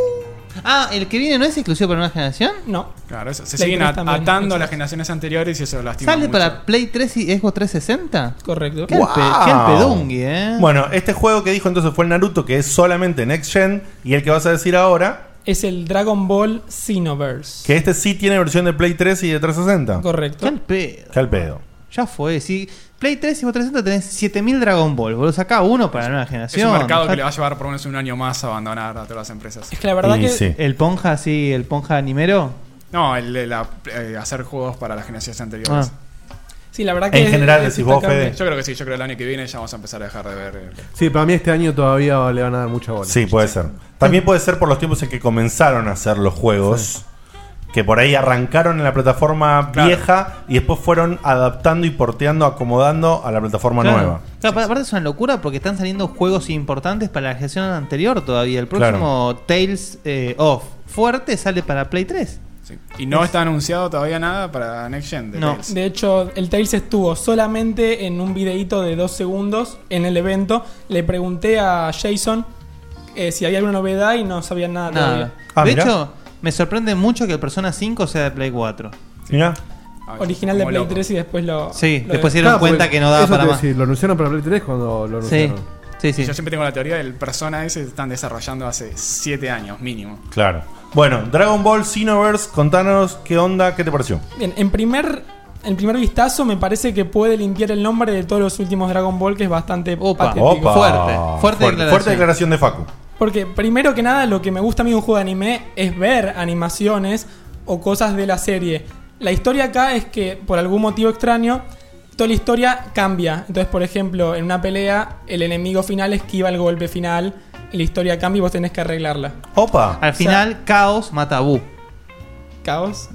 ¿El que viene no es exclusivo para nueva generación?
No.
Claro, se siguen atando a las generaciones anteriores y eso lastima
¿Sale
mucho.
para Play 3 y Xbox 360?
Correcto.
Qué pedungui,
Bueno, este juego que dijo entonces fue el Naruto, que es solamente Next Gen. Y el que vas a decir ahora
es el Dragon Ball Xenoverse.
Que este sí tiene versión de Play 3 y de 360.
Correcto.
Qué al pedo. Ya fue. Si Play 3 y Xbox 360 tenés 7000 Dragon Ball, vos lo sacás uno para la nueva generación.
Es un mercado que le va a llevar por lo menos un año más a abandonar a todas las empresas.
Es que la verdad
¿El Ponja el Ponja animero?
No, el de hacer juegos para las generaciones anteriores.
Sí, la verdad que
en general decís vos, Fede.
Yo creo que sí, yo creo que el año que viene ya vamos a empezar a dejar de ver.
Sí, para mí este año todavía le van a dar mucha bola.
Sí, puede ser. También puede ser por los tiempos en que comenzaron a hacer los juegos. Sí. Que por ahí arrancaron en la plataforma vieja y después fueron adaptando y porteando, acomodando a la plataforma nueva.
Claro, aparte es una locura porque están saliendo juegos importantes para la generación anterior todavía. El próximo Tales of Fuerte sale para Play 3.
Sí. Y no está anunciado todavía nada para Next Gen. Tales.
De hecho, el Tales estuvo solamente en un videíto de 2 segundos en el evento. Le pregunté a Jason si había alguna novedad y no sabían nada todavía.
De hecho, me sorprende mucho que el Persona 5 sea de Play 4.
Mira.
Original de Play 3 y después lo...
Sí, después se dieron cuenta que no daba para más.
Lo anunciaron para Play 3 cuando lo anunciaron.
Sí.
Yo siempre tengo la teoría del Persona ese que están desarrollando hace 7 años mínimo.
Claro. Bueno, Dragon Ball Xenoverse, contanos qué onda, qué te pareció.
Bien, en primer vistazo me parece que puede limpiar el nombre de todos los últimos Dragon Ball, que es bastante patético.
Fuerte declaración de Facu.
Porque primero que nada lo que me gusta a mí de un juego de anime es ver animaciones o cosas de la serie. La historia acá es que por algún motivo extraño toda la historia cambia. Entonces, por ejemplo, en una pelea el enemigo final esquiva el golpe final y la historia cambia y vos tenés que arreglarla.
Opa.
Al final Chaos mata a Buu.
¿Chaos?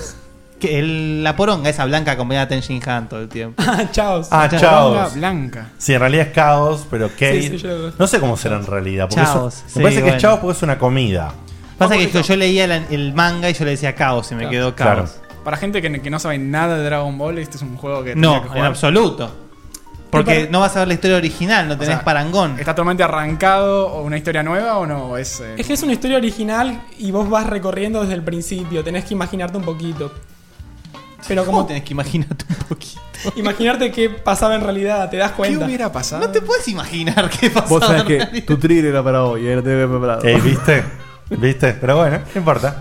Que la poronga esa blanca acompañada de Tenshin Han todo el tiempo.
Chaos.
Chaos.
Blanca.
Sí, en realidad es Chaos, pero
Kate...
no sé cómo será en realidad.
Chaos.
Me parece que es Chaos porque es una comida.
Pasa que yo leía el manga y yo le decía Chaos y me quedó Chaos.
Claro.
Para gente que no sabe nada de Dragon Ball, este es un juego que
no,
que jugar.
En absoluto. Porque no vas a ver la historia original, no tenés parangón.
¿Está totalmente arrancado o una historia nueva o no? Es
que es una historia original y vos vas recorriendo desde el principio. Tenés que imaginarte un poquito. Pero
¿Cómo tenés que imaginarte un poquito?
Imaginarte qué pasaba en realidad, te das cuenta.
¿Qué hubiera pasado?
No te puedes imaginar qué pasaba.
Vos sabés que tu trigger era para hoy, no te había preparado.
¿Viste? Pero bueno, no importa.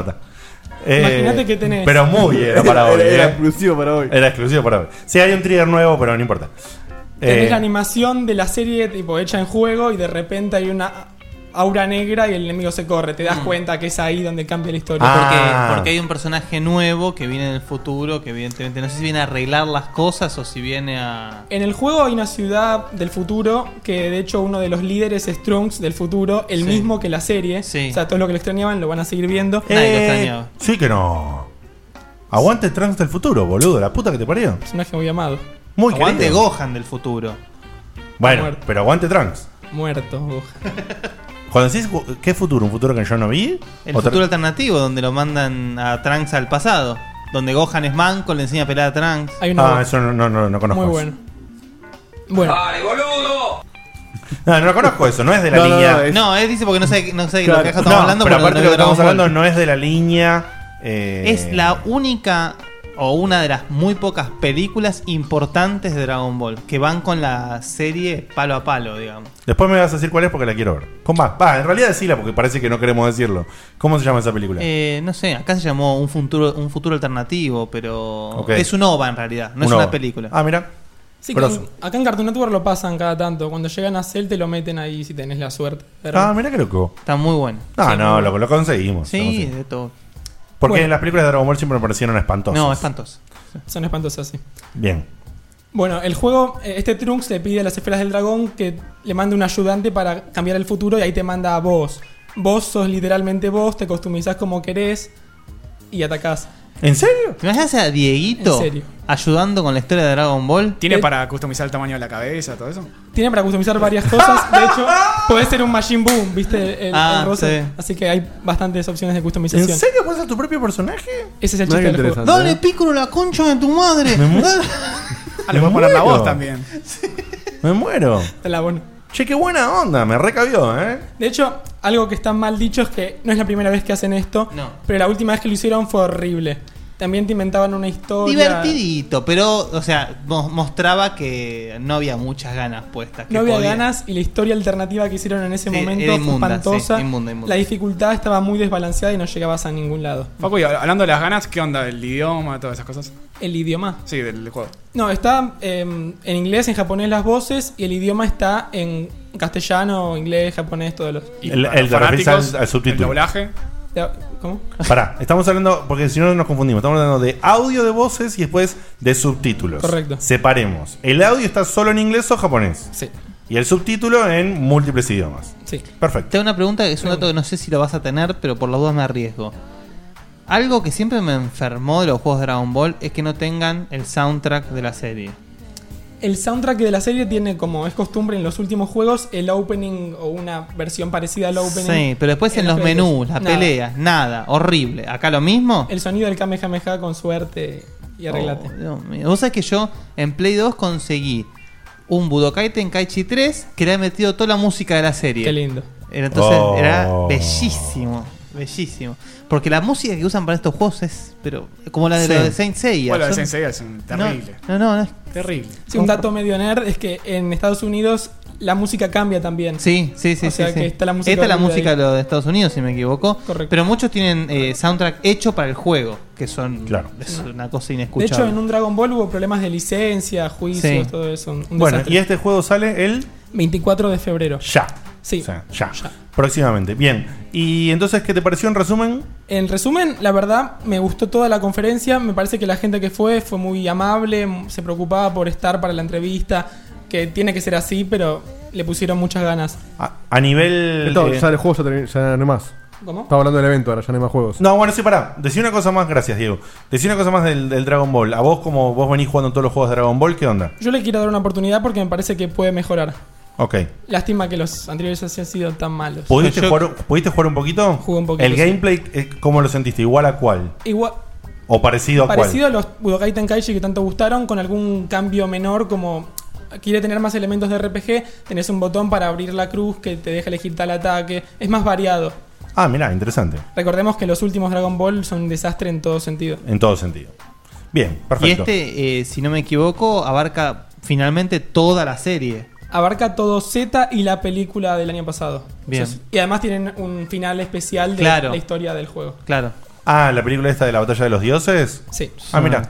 Imagínate que tenés.
Pero muy era para hoy.
Era exclusivo para hoy.
Era exclusivo para hoy. Sí, hay un trigger nuevo, pero no importa.
Tenés la animación de la serie tipo hecha en juego y de repente hay una aura negra y el enemigo se corre. Te das cuenta que es ahí donde cambia la historia.
Porque hay un personaje nuevo que viene del futuro, que evidentemente no sé si viene a arreglar las cosas o si viene a...
En el juego hay una ciudad del futuro que de hecho uno de los líderes es Trunks del futuro, el mismo que la serie. O sea, todo lo que lo extrañaban lo van a seguir viendo.
Nadie lo extrañaba.
Sí que no. Aguante Trunks del futuro, boludo. La puta que te parió.
Personaje muy amado.
Muy
Aguante
querido.
Gohan del futuro.
Bueno,
Muerto.
pero aguante Trunks.
Muerto, Gohan.
Cuando decís ¿qué futuro? ¿Un futuro que yo no vi?
El futuro alternativo, donde lo mandan a Trunks al pasado. Donde Gohan es manco, le enseña a pelear a Trunks.
Eso no conozco.
Muy
eso.
bueno.
¡Vale, boludo!
No conozco eso, no es de la línea.
No, él dice porque no sé de lo que
Claro.
estamos hablando.
Pero
porque
aparte
no
lo que
vio
estamos
Dragon Ball.
hablando no es de la línea.
Es la única o una de las muy pocas películas importantes de Dragon Ball que van con la serie palo a palo, digamos.
Después me vas a decir cuál es porque la quiero ver. ¿Cómo va? En realidad decila porque parece que no queremos decirlo. ¿Cómo se llama esa película?
No sé, acá se llamó un futuro alternativo, pero
Ok.
es un OVA en realidad, no es
Un
una
OVA.
película.
Ah, mira.
Sí, que acá en Cartoon Network lo pasan cada tanto. Cuando llegan a Cell te lo meten ahí si tenés la suerte.
Ah, mira qué loco.
Está muy bueno.
Ah,
Sí,
no,
muy bueno.
lo conseguimos.
Sí, de todo.
Porque
Bueno.
en las películas de Dragon Ball siempre me parecieron espantosas.
No, espantoso.
Son espantosas, sí.
Bien.
Bueno, el juego, este Trunks le pide a las esferas del dragón que le mande un ayudante para cambiar el futuro y ahí te manda a vos. Vos sos literalmente vos, te customizás como querés y atacás.
¿En serio?
¿Te imaginas a Dieguito
En serio.
ayudando con la historia de Dragon Ball?
¿Tiene para customizar el tamaño de la cabeza, todo eso?
Tiene para customizar varias cosas. De hecho, podés ser un Majin Buu, ¿viste? El rosa.
sí.
Así que hay bastantes opciones de customización.
¿En serio puedes ser tu propio personaje?
Ese es el chiste del juego.
Dale, Piccolo, la concha de tu madre.
Ah, le voy a poner la voz también.
Me muero.
Está bueno.
Che, qué buena onda, me recabió, ¿eh?
De hecho, algo que está mal dicho es que no es la primera vez que hacen esto,
No.
pero la última vez que lo hicieron fue horrible. También te inventaban una historia.
Divertidito, pero, o sea, mostraba que no había muchas ganas puestas. que
No había
podía-
ganas y la historia alternativa que hicieron en ese
Sí,
momento
era
fue
inmunda,
espantosa.
sí, inmunda.
La dificultad estaba muy desbalanceada y no llegabas a ningún lado.
Facu, y hablando de las ganas, ¿qué onda? ¿El idioma, todas esas cosas?
¿El idioma?
Sí, del juego.
No, está en inglés, en japonés las voces y el idioma está en castellano, inglés, japonés, todos los...
El
para los
te referís
fanáticos,
al subtítulo.
el doblaje.
¿Cómo?
Pará, estamos hablando, porque si no nos confundimos, estamos hablando de audio de voces y después de subtítulos.
Correcto.
Separemos. ¿El audio está solo en inglés o japonés?
Sí.
Y el subtítulo en múltiples idiomas.
Sí.
Perfecto.
Tengo una pregunta que es un dato que no sé si lo vas a tener, pero por las dudas me arriesgo. Algo que siempre me enfermó de los juegos de Dragon Ball es que no tengan el soundtrack de la serie.
El soundtrack de la serie tiene, como es costumbre en los últimos juegos, el opening o una versión parecida al opening.
Sí, pero después en los
créditos.
menús, las
Nada.
peleas, nada, horrible. ¿Acá lo mismo?
El sonido del Kamehameha con suerte y arreglate.
Oh, Dios mío. Vos sabés que yo en Play 2 conseguí un Budokai Tenkaichi 3 que le ha metido toda la música de la serie.
Qué lindo.
Entonces
Oh.
era bellísimo, bellísimo. Porque la música que usan para estos juegos es, pero como la de,
Sí.
lo de Saint Seiya.
Bueno, de
Son-
Saint Seiya es terrible.
No, es
Terrible.
Sí, un dato medio nerd es que en Estados Unidos la música cambia también.
Sí.
O sea
sí.
que está la música
Esta es la
horrible
música
ahí.
de lo de Estados Unidos, si me equivoco.
Correcto.
Pero muchos tienen soundtrack hecho para el juego, que son
Claro.
es una cosa
De
inescuchable.
hecho, en un Dragon Ball hubo problemas de licencia, juicios,
Sí.
todo eso. Un
Bueno,
desastre.
y este juego sale el
24 de febrero.
ya.
Sí.
O sea, ya. Próximamente. Bien. Y entonces, ¿qué te pareció en resumen?
En resumen, la verdad, me gustó toda la conferencia. Me parece que la gente que fue muy amable, se preocupaba por estar para la entrevista, que tiene que ser así, pero le pusieron muchas ganas.
A nivel.
Entonces, ya el juego ya no hay más.
¿Cómo?
Estaba hablando del evento, ahora ya no hay más juegos.
No, bueno, sí, pará. Decí una cosa más, gracias, Diego. Decí una cosa más del Dragon Ball. A vos, como vos venís jugando todos los juegos de Dragon Ball, ¿qué onda?
Yo le quiero dar una oportunidad porque me parece que puede mejorar.
Ok.
Lástima que los anteriores hayan sido tan malos.
¿Pudiste jugar un poquito?
Jugué un poquito,
¿El
sí.
gameplay, cómo lo sentiste? ¿Igual a cuál?
Igual,
¿O parecido a
parecido
cuál?
a los Budokai Tenkaichi que tanto gustaron, con algún cambio menor, como quiere tener más elementos de RPG, tenés un botón para abrir la cruz que te deja elegir tal ataque. Es más variado.
Ah, mirá, interesante.
Recordemos que los últimos Dragon Ball son un desastre en todo sentido.
En todo sentido. Bien, perfecto.
Y este, si no me equivoco, abarca finalmente toda la serie.
Abarca todo Z y la película del año pasado.
Bien.
Y además tienen un final especial de
Claro.
la historia del juego.
Claro.
Ah, la película esta de la batalla de los dioses.
Sí.
Ah, mira.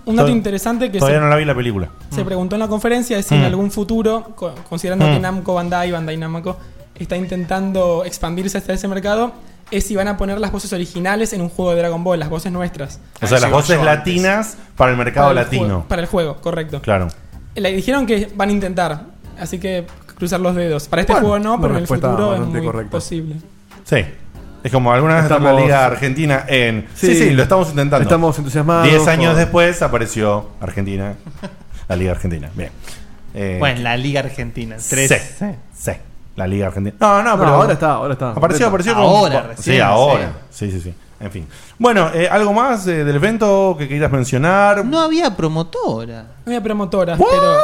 Un dato interesante que
todavía no la vi la película.
se preguntó en la conferencia es si en algún futuro, considerando que Namco Bandai Namco está intentando expandirse hasta ese mercado, es si van a poner las voces originales en un juego de Dragon Ball, las voces nuestras.
O sea, las voces latinas para el mercado latino.
Para el juego, correcto.
Claro.
Le dijeron que van a intentar, así que cruzar los dedos. Para este juego no, pero en el futuro es muy posible.
Sí. Es como alguna vez en la Liga Argentina en... Sí, lo estamos intentando.
Estamos entusiasmados.
10 años después apareció Argentina. La Liga Argentina. Bien.
Bueno, la Liga Argentina.
Sí. La Liga Argentina. No, pero
ahora está.
Apareció
ahora,
como...
recién,
Sí, ahora. Sí. En fin. Bueno, ¿algo más del evento que quieras mencionar?
No había promotora.
No había promotoras, pero...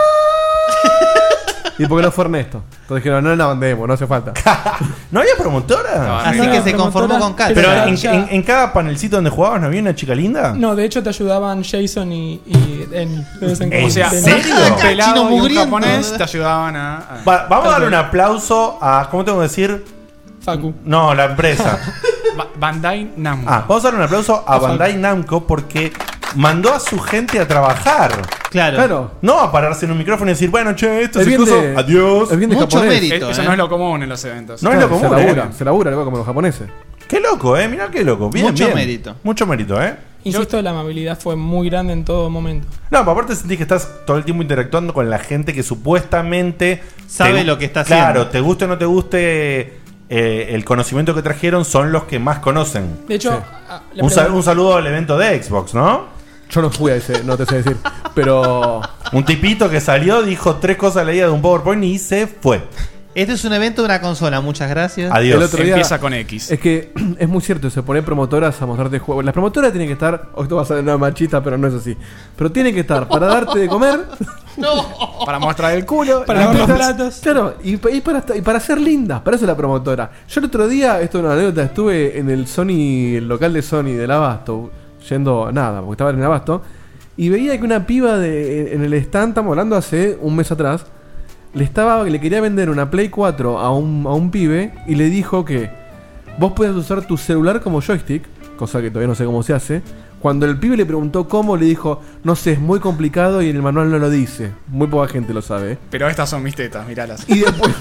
¿Y por qué no fue Ernesto? Entonces dijeron, no la mandemos, no hace falta.
¿No había promotora?
Así que se conformó con Kat.
Pero en cada panelcito donde jugabas no había una chica linda.
No, de hecho te ayudaban Jason y Emi.
¿En serio?
Un pelado y un japonés te ayudaban a...
Vamos a darle un aplauso a... ¿Cómo tengo que decir?
Facu.
No, la empresa.
Bandai Namco.
Vamos a darle un aplauso a Bandai Namco porque mandó a su gente a trabajar.
Claro.
No a pararse en un micrófono y decir, bueno, che, esto es
bien
incluso.
de-
Adiós.
Es bien de
Mucho
japonés.
mérito.
Eso no es lo común en los eventos.
No es lo común,
Se labura, algo como los japoneses.
Qué loco, mirá qué loco. Bien,
Mucho
bien.
mérito.
Mucho mérito,
Insisto, la amabilidad fue muy grande en todo momento.
No, pero aparte sentís que estás todo el tiempo interactuando con la gente que supuestamente
Sabe lo que está haciendo.
Claro, te guste o no te guste el conocimiento que trajeron, son los que más conocen.
De hecho,
Un saludo al evento de Xbox, ¿no?
Yo no fui a ese, no te sé decir. Pero.
Un tipito que salió, dijo 3 cosas leídas de un PowerPoint y se fue.
Este es un evento de una consola, muchas gracias.
Adiós.
El otro día,
Empieza con X.
Es que es muy cierto, se pone promotoras a mostrarte juegos. Las promotoras tienen que estar, o esto va a ser una machista, pero no es así. Pero tienen que estar para darte de comer,
Para mostrar el culo.
Para lavar los platos.
claro, y para ser lindas, para eso es la promotora. Yo el otro día, esto es una anécdota, estuve en el el local de Sony del Abasto, yendo nada, porque estaba en el Abasto, y veía que una piba en el stand, estamos hablando hace un mes atrás, le quería vender una Play 4 a un pibe y le dijo que vos podías usar tu celular como joystick, cosa que todavía no sé cómo se hace. Cuando el pibe le preguntó cómo, le dijo, no sé, es muy complicado y en el manual no lo dice. Muy poca gente lo sabe.
Pero estas son mis tetas, miralas.
Y después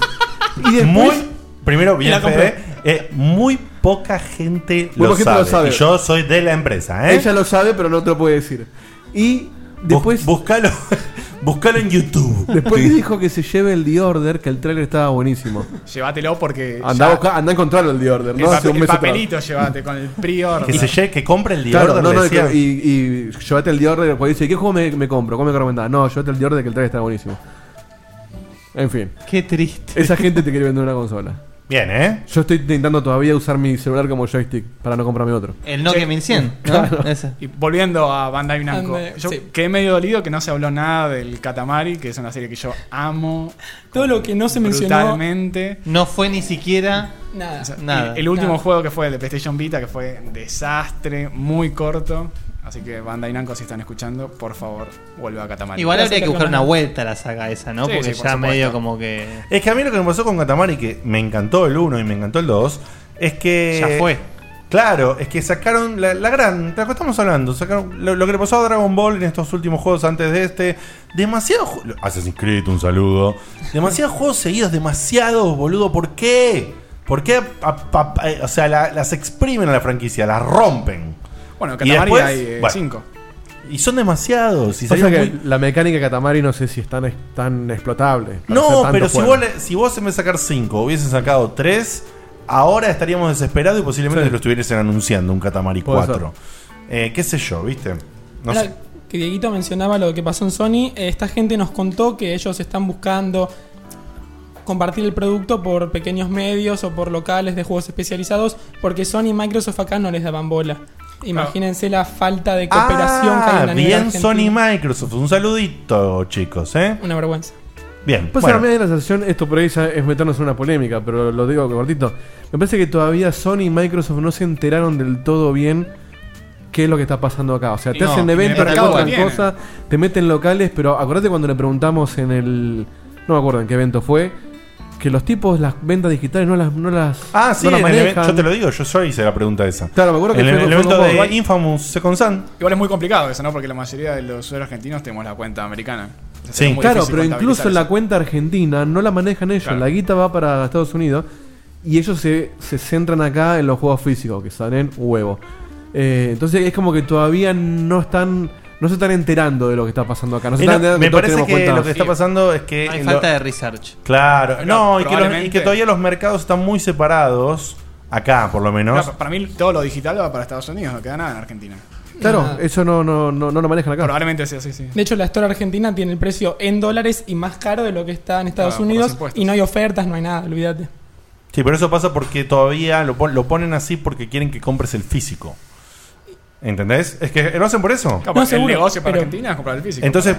Primero, bien,
la compré.
Fede, muy poca gente
Muy
lo
poca gente
sabe.
lo sabe.
Y yo soy de la empresa,
ella lo sabe, pero no te lo puede decir. Y después
Buscalo en YouTube.
Después le dijo que se lleve el The Order, que el trailer estaba buenísimo.
Llévatelo porque.
Anda a encontrarlo el The Order, ¿no? Hace un
El
mes atrás.
papelito llévate con el pre-order.
Que compre el The
Claro,
Order,
no,
le decía.
y llévate el The Order, porque dice, ¿qué juego me compro? ¿Cómo me recomendás? No, llévate el The Order, que el trailer está buenísimo. En fin.
Qué triste.
Esa gente te quiere vender una consola.
Bien,
Yo estoy intentando todavía usar mi celular como joystick para no comprarme otro.
El Nokia 1100, ¿no?
Claro.
Ese.
Y volviendo a Bandai Namco, yo
sí.
quedé medio dolido que no se habló nada del Katamari, que es una serie que yo amo.
Todo lo que no se mencionó.
Brutalmente.
No fue ni siquiera
Nada.
O sea,
nada.
El último
Nada.
juego que fue el de PlayStation Vita, que fue un desastre, muy corto. Así que Bandai Namco, si están escuchando, por favor, vuelve a Katamari.
Igual
Vas a
habría que
sacar
buscar
una-
una vuelta a la saga esa, ¿no?
Sí,
Porque
sí, por
ya
supuesto.
medio como que
Es que a mí lo que me pasó con Katamari, que me encantó el 1 y me encantó el 2, es que...
ya fue.
Claro, es que sacaron la gran... ¿De lo que estamos hablando? Sacaron lo que le pasó a Dragon Ball en estos últimos juegos antes de este. Demasiado... Assassin's Creed, un saludo. Demasiados juegos seguidos, demasiados, boludo. ¿Por qué? ¿Por qué? O sea, las exprimen a la franquicia, las rompen.
Bueno,
Y
Katamari
después,
hay
bueno.
5.
Y son demasiados. Y
Pasa
salieron
que
muy...
la mecánica de Katamari no sé si es tan explotable. para hacer
No,
tanto
pero
juego.
si vos en vez de sacar 5 hubiesen sacado 3, ahora estaríamos desesperados y posiblemente
Sí.
lo estuviesen anunciando un Katamari
Puede
4. Qué sé yo, ¿viste? No
Ahora
sé.
que Dieguito mencionaba lo que pasó en Sony, esta gente nos contó que ellos están buscando compartir el producto por pequeños medios o por locales de juegos especializados, porque Sony y Microsoft acá no les daban bola. Imagínense la falta de cooperación que hay en la nivel
bien
argentino.
Sony y Microsoft. Un saludito, chicos, ¿eh?
Una vergüenza.
Bien.
Pues
bueno.
a mí me da la sensación, esto por ahí ya es meternos en una polémica, pero lo digo cortito. Me parece que todavía Sony y Microsoft no se enteraron del todo bien qué es lo que está pasando acá. O sea, te
No,
hacen
en el
eventos, te
mercado
muestran
viene.
cosas, te meten locales, pero acordate cuando le preguntamos en el... No me acuerdo en qué evento fue, que los tipos las ventas digitales no las
Ah, sí,
no las
en el
manejan.
yo te lo digo, yo hice la pregunta esa.
Claro, me acuerdo que
en
fue-
el
fue
evento
como-
de
igual-
Infamous Second Son.
Igual es muy complicado eso, ¿no? Porque la mayoría de los usuarios argentinos tenemos la cuenta americana. Entonces
Sí.
es muy
Claro,
difícil
pero incluso en
contabilizar
la
eso.
cuenta argentina no la manejan ellos.
Claro.
La guita va para Estados Unidos y ellos se centran acá en los juegos físicos, que salen huevo. Entonces es como que todavía no se están enterando de lo que está pasando acá. No se
Y no,
están enterando
me
todos
parece
tenemos
que
cuentas.
lo que está pasando es que
Hay falta de research.
Claro,
Acá,
no, y que,
probablemente-
y que todavía los mercados están muy separados, acá por lo menos.
Claro, para mí todo lo digital va para Estados Unidos, no queda nada en Argentina.
Claro,
Nada.
eso no lo manejan acá.
Probablemente sea así, sí.
De hecho, la Store Argentina tiene el precio en dólares y más caro de lo que está en Estados
Claro, por los
Unidos.
impuestos.
Y no hay ofertas, no hay nada, olvídate.
Sí, pero eso pasa porque todavía lo ponen así porque quieren que compres el físico. ¿Entendés? Es que lo hacen por eso.
Claro,
No,
el
seguro,
negocio para
pero-
Argentina es comprar el físico.
Entonces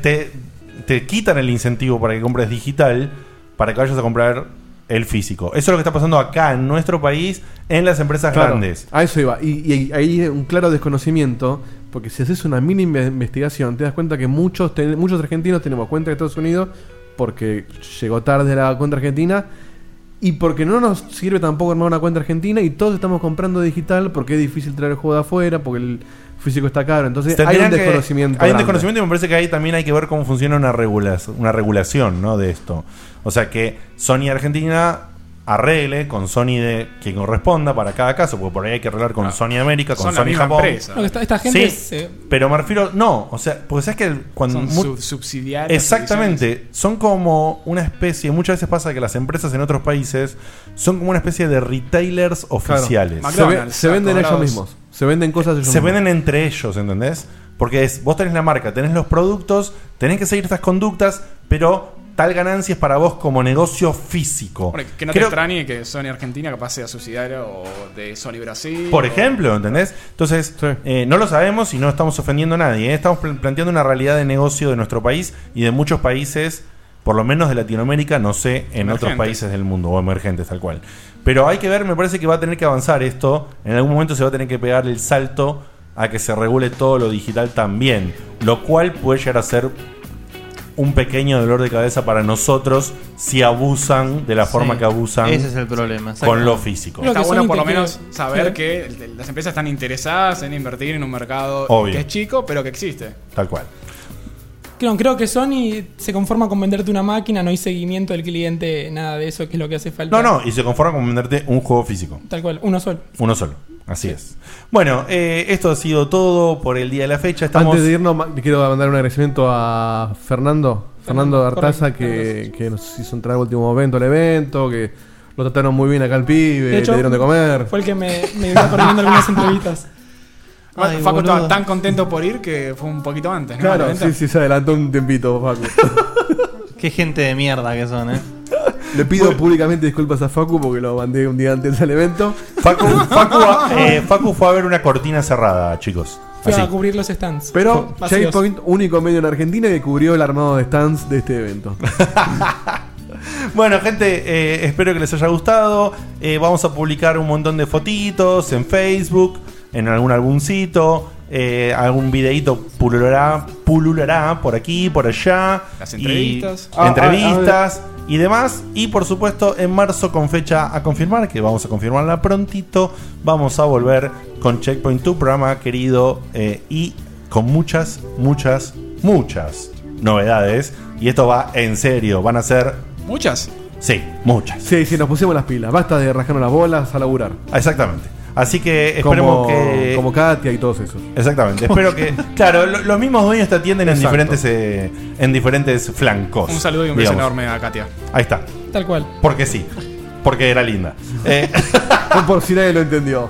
te quitan el incentivo para que compres digital para que vayas a comprar el físico. Eso es lo que está pasando acá en nuestro país en las empresas
Claro,
grandes.
a eso iba. Y ahí hay un claro desconocimiento, porque si haces una mini investigación, te das cuenta que muchos argentinos tenemos cuenta de Estados Unidos porque llegó tarde la cuenta argentina y porque no nos sirve tampoco armar una cuenta argentina y todos estamos comprando digital porque es difícil traer el juego de afuera, porque el físico está caro. Entonces hay un
Tendrían que-
desconocimiento.
Hay un
grande.
desconocimiento y me parece que ahí también hay que ver cómo funciona una regulación, ¿no? De esto. O sea, que Sony Argentina arregle con Sony de que corresponda para cada caso, porque por ahí hay que arreglar con Sony América, con
Son la
Sony
misma
Japón.
empresa.
No, esta gente
Sí, pero me refiero, no, o sea, porque sabes que cuando
Son subsidiarios.
exactamente, son como una especie, muchas veces pasa que las empresas en otros países son como una especie de retailers
Claro.
oficiales.
Se venden ellos mismos. Se venden cosas ellos
Se
mismos.
venden entre ellos, ¿entendés? Porque vos tenés la marca, tenés los productos, tenés que seguir estas conductas, pero tal ganancia es para vos como negocio físico.
Bueno, que no
Creo-
te extrañe que Sony Argentina capaz sea subsidiario o de Sony Brasil.
Por
o-
ejemplo, ¿entendés? Entonces, no lo sabemos y no estamos ofendiendo a nadie. Estamos planteando una realidad de negocio de nuestro país y de muchos países, por lo menos de Latinoamérica, no sé, en otros
Emergentes.
países del mundo, o emergentes tal cual. Pero hay que ver, me parece que va a tener que avanzar esto. En algún momento se va a tener que pegar el salto a que se regule todo lo digital también. Lo cual puede llegar a ser un pequeño dolor de cabeza para nosotros si abusan de la forma que abusan
Ese es el problema.
con lo físico.
Está
que
bueno
Sony
por lo
te quiere-
menos saber
Sí.
que las empresas están interesadas en invertir en un mercado
Obvio.
que es chico, pero que existe.
Tal cual.
Creo que Sony se conforma con venderte una máquina, no hay seguimiento del cliente, nada de eso, que es lo que hace falta.
No, y se conforma con venderte un juego físico.
Tal cual, uno solo.
Uno solo. Así es. Bueno, esto ha sido todo por el día de la fecha. Estamos...
Antes de irnos, le quiero mandar un agradecimiento a Fernando Artaza,
correcto,
que nos hizo entrar al último momento al evento, que lo trataron muy bien acá al pibe,
De hecho,
le dieron de comer.
Fue el que me iba poniendo algunas entrevistas.
Ay,
Facu
boludo.
estaba tan contento por ir que fue un poquito antes, ¿no?
Claro,
El evento.
sí, se adelantó un tiempito, Facu.
Qué gente de mierda que son,
Le pido públicamente disculpas a Facu porque lo mandé un día antes al evento.
Facu fue a ver una cortina cerrada, chicos.
Fui
Así.
a cubrir los stands.
Pero
Vacíos.
Checkpoint, único medio en Argentina que cubrió el armado de stands de este evento.
Bueno, gente, espero que les haya gustado. Vamos a publicar un montón de fotitos en Facebook, en algún álbumcito. Algún videíto pululará por aquí, por allá.
Las
Y-
entrevistas.
entrevistas y demás. Y por supuesto, en marzo, con fecha a confirmar, que vamos a confirmarla prontito, vamos a volver con Checkpoint, tu programa querido, y con muchas novedades. Y esto va en serio, van a ser...
¿Muchas?
Sí, muchas.
Sí, nos pusimos las pilas. Basta de rascarnos las bolas a laburar.
Exactamente. Así que esperemos que...
Como Katia y todos esos.
Exactamente. Espero que... Claro, los mismos dueños te atienden
Exacto.
en diferentes flancos.
Un saludo y un beso
digamos.
enorme a Katia.
Ahí está.
Tal cual.
Porque sí. Porque era linda.
Por si nadie lo entendió.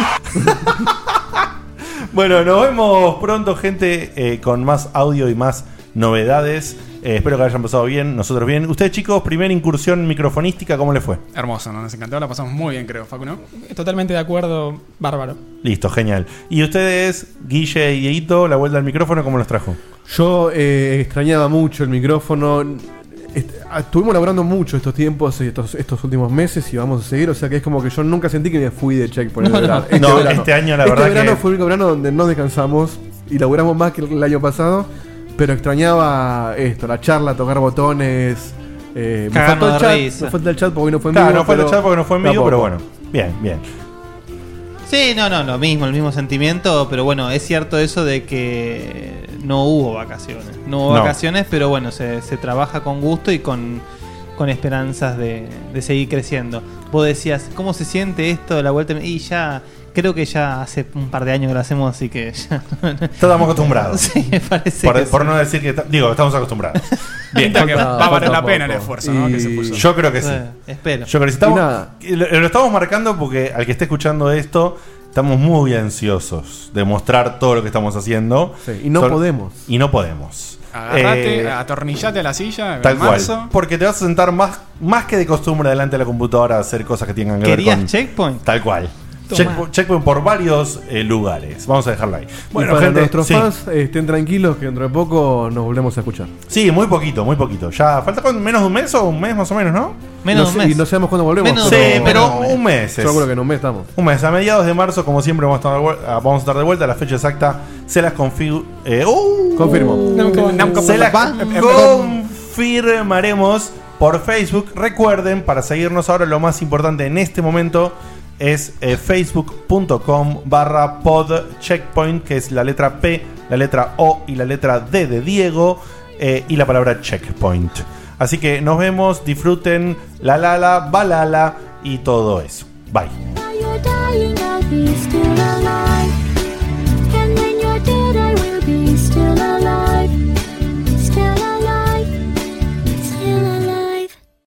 Bueno, nos vemos pronto, gente, con más audio y más novedades. Espero que hayan pasado bien, nosotros bien. Ustedes, chicos, primera incursión microfonística, ¿cómo les fue?
Hermoso, ¿no? Nos encantó, la pasamos muy bien, creo. Facu, ¿no?
Totalmente de acuerdo, bárbaro.
Listo, genial. ¿Y ustedes, Guille y Dieguito, la vuelta al micrófono, cómo los trajo?
Yo extrañaba mucho el micrófono. Estuvimos laburando mucho estos tiempos, estos últimos meses y vamos a seguir. O sea que es como que yo nunca sentí que me fui de Checkpoint.
No,
verano.
no. Este año la verdad
verano
que-
fue el único verano donde no descansamos y laburamos más que el año pasado. Pero extrañaba esto, la charla, tocar botones, Me
Cagando
faltó el
de
chat,
risa.
me falta el chat porque no fue en
Claro,
vivo.
no fue el
pero
chat porque no fue en vivo,
tampoco.
pero bueno. Bien, bien.
Sí, no, lo mismo, el mismo sentimiento, pero bueno, es cierto eso de que no hubo vacaciones. No hubo
No.
vacaciones, pero bueno, se trabaja con gusto y con esperanzas de seguir creciendo. Vos decías, ¿cómo se siente esto de la vuelta? Y ya, creo que ya hace un par de años que lo hacemos, así que ya...
Estamos acostumbrados.
Sí, me parece
por,
que
por
sí.
no decir que... Digo, estamos acostumbrados. Bien.
Pinta que va a valer la
falta
pena el
poco.
esfuerzo, ¿no? Que se puso.
Yo creo que sí.
Espero.
Yo creo que sí.
Y
Estamos,
nada.
lo estamos marcando porque al que esté escuchando esto, estamos muy ansiosos de mostrar todo lo que estamos haciendo.
Sí, y no podemos.
Y no podemos.
Agarrate, atornillate a la silla.
Tal
en
cual.
marzo.
Porque te vas a sentar más que de costumbre delante de la computadora a hacer cosas que tengan que ver
¿Querías
con...
Checkpoint?
Tal cual.
Tomá.
Checkpoint por varios lugares. Vamos a dejarlo ahí.
Bueno, para nuestros
sí.
fans, estén tranquilos que dentro de poco nos volvemos a escuchar.
Sí, muy poquito, muy poquito. Ya falta menos de un mes o un mes más o menos, ¿no?
Menos
No
de un
sé-
mes.
Y no sabemos cuándo volvemos.
Menos
Sí,
de-
pero
menos de un mes.
un mes.
Yo creo que en un mes estamos.
Un mes, a mediados de marzo, como siempre, vamos a estar de vuelta. La fecha exacta se las
Confirmo.
Se las confirmaremos por Facebook. Recuerden, para seguirnos ahora, lo más importante en este momento es facebook.com/podcheckpoint, que es la letra P, la letra O y la letra D de Diego, y la palabra checkpoint. Así que nos vemos, disfruten la balala y todo eso. Bye.
Now you're dying out these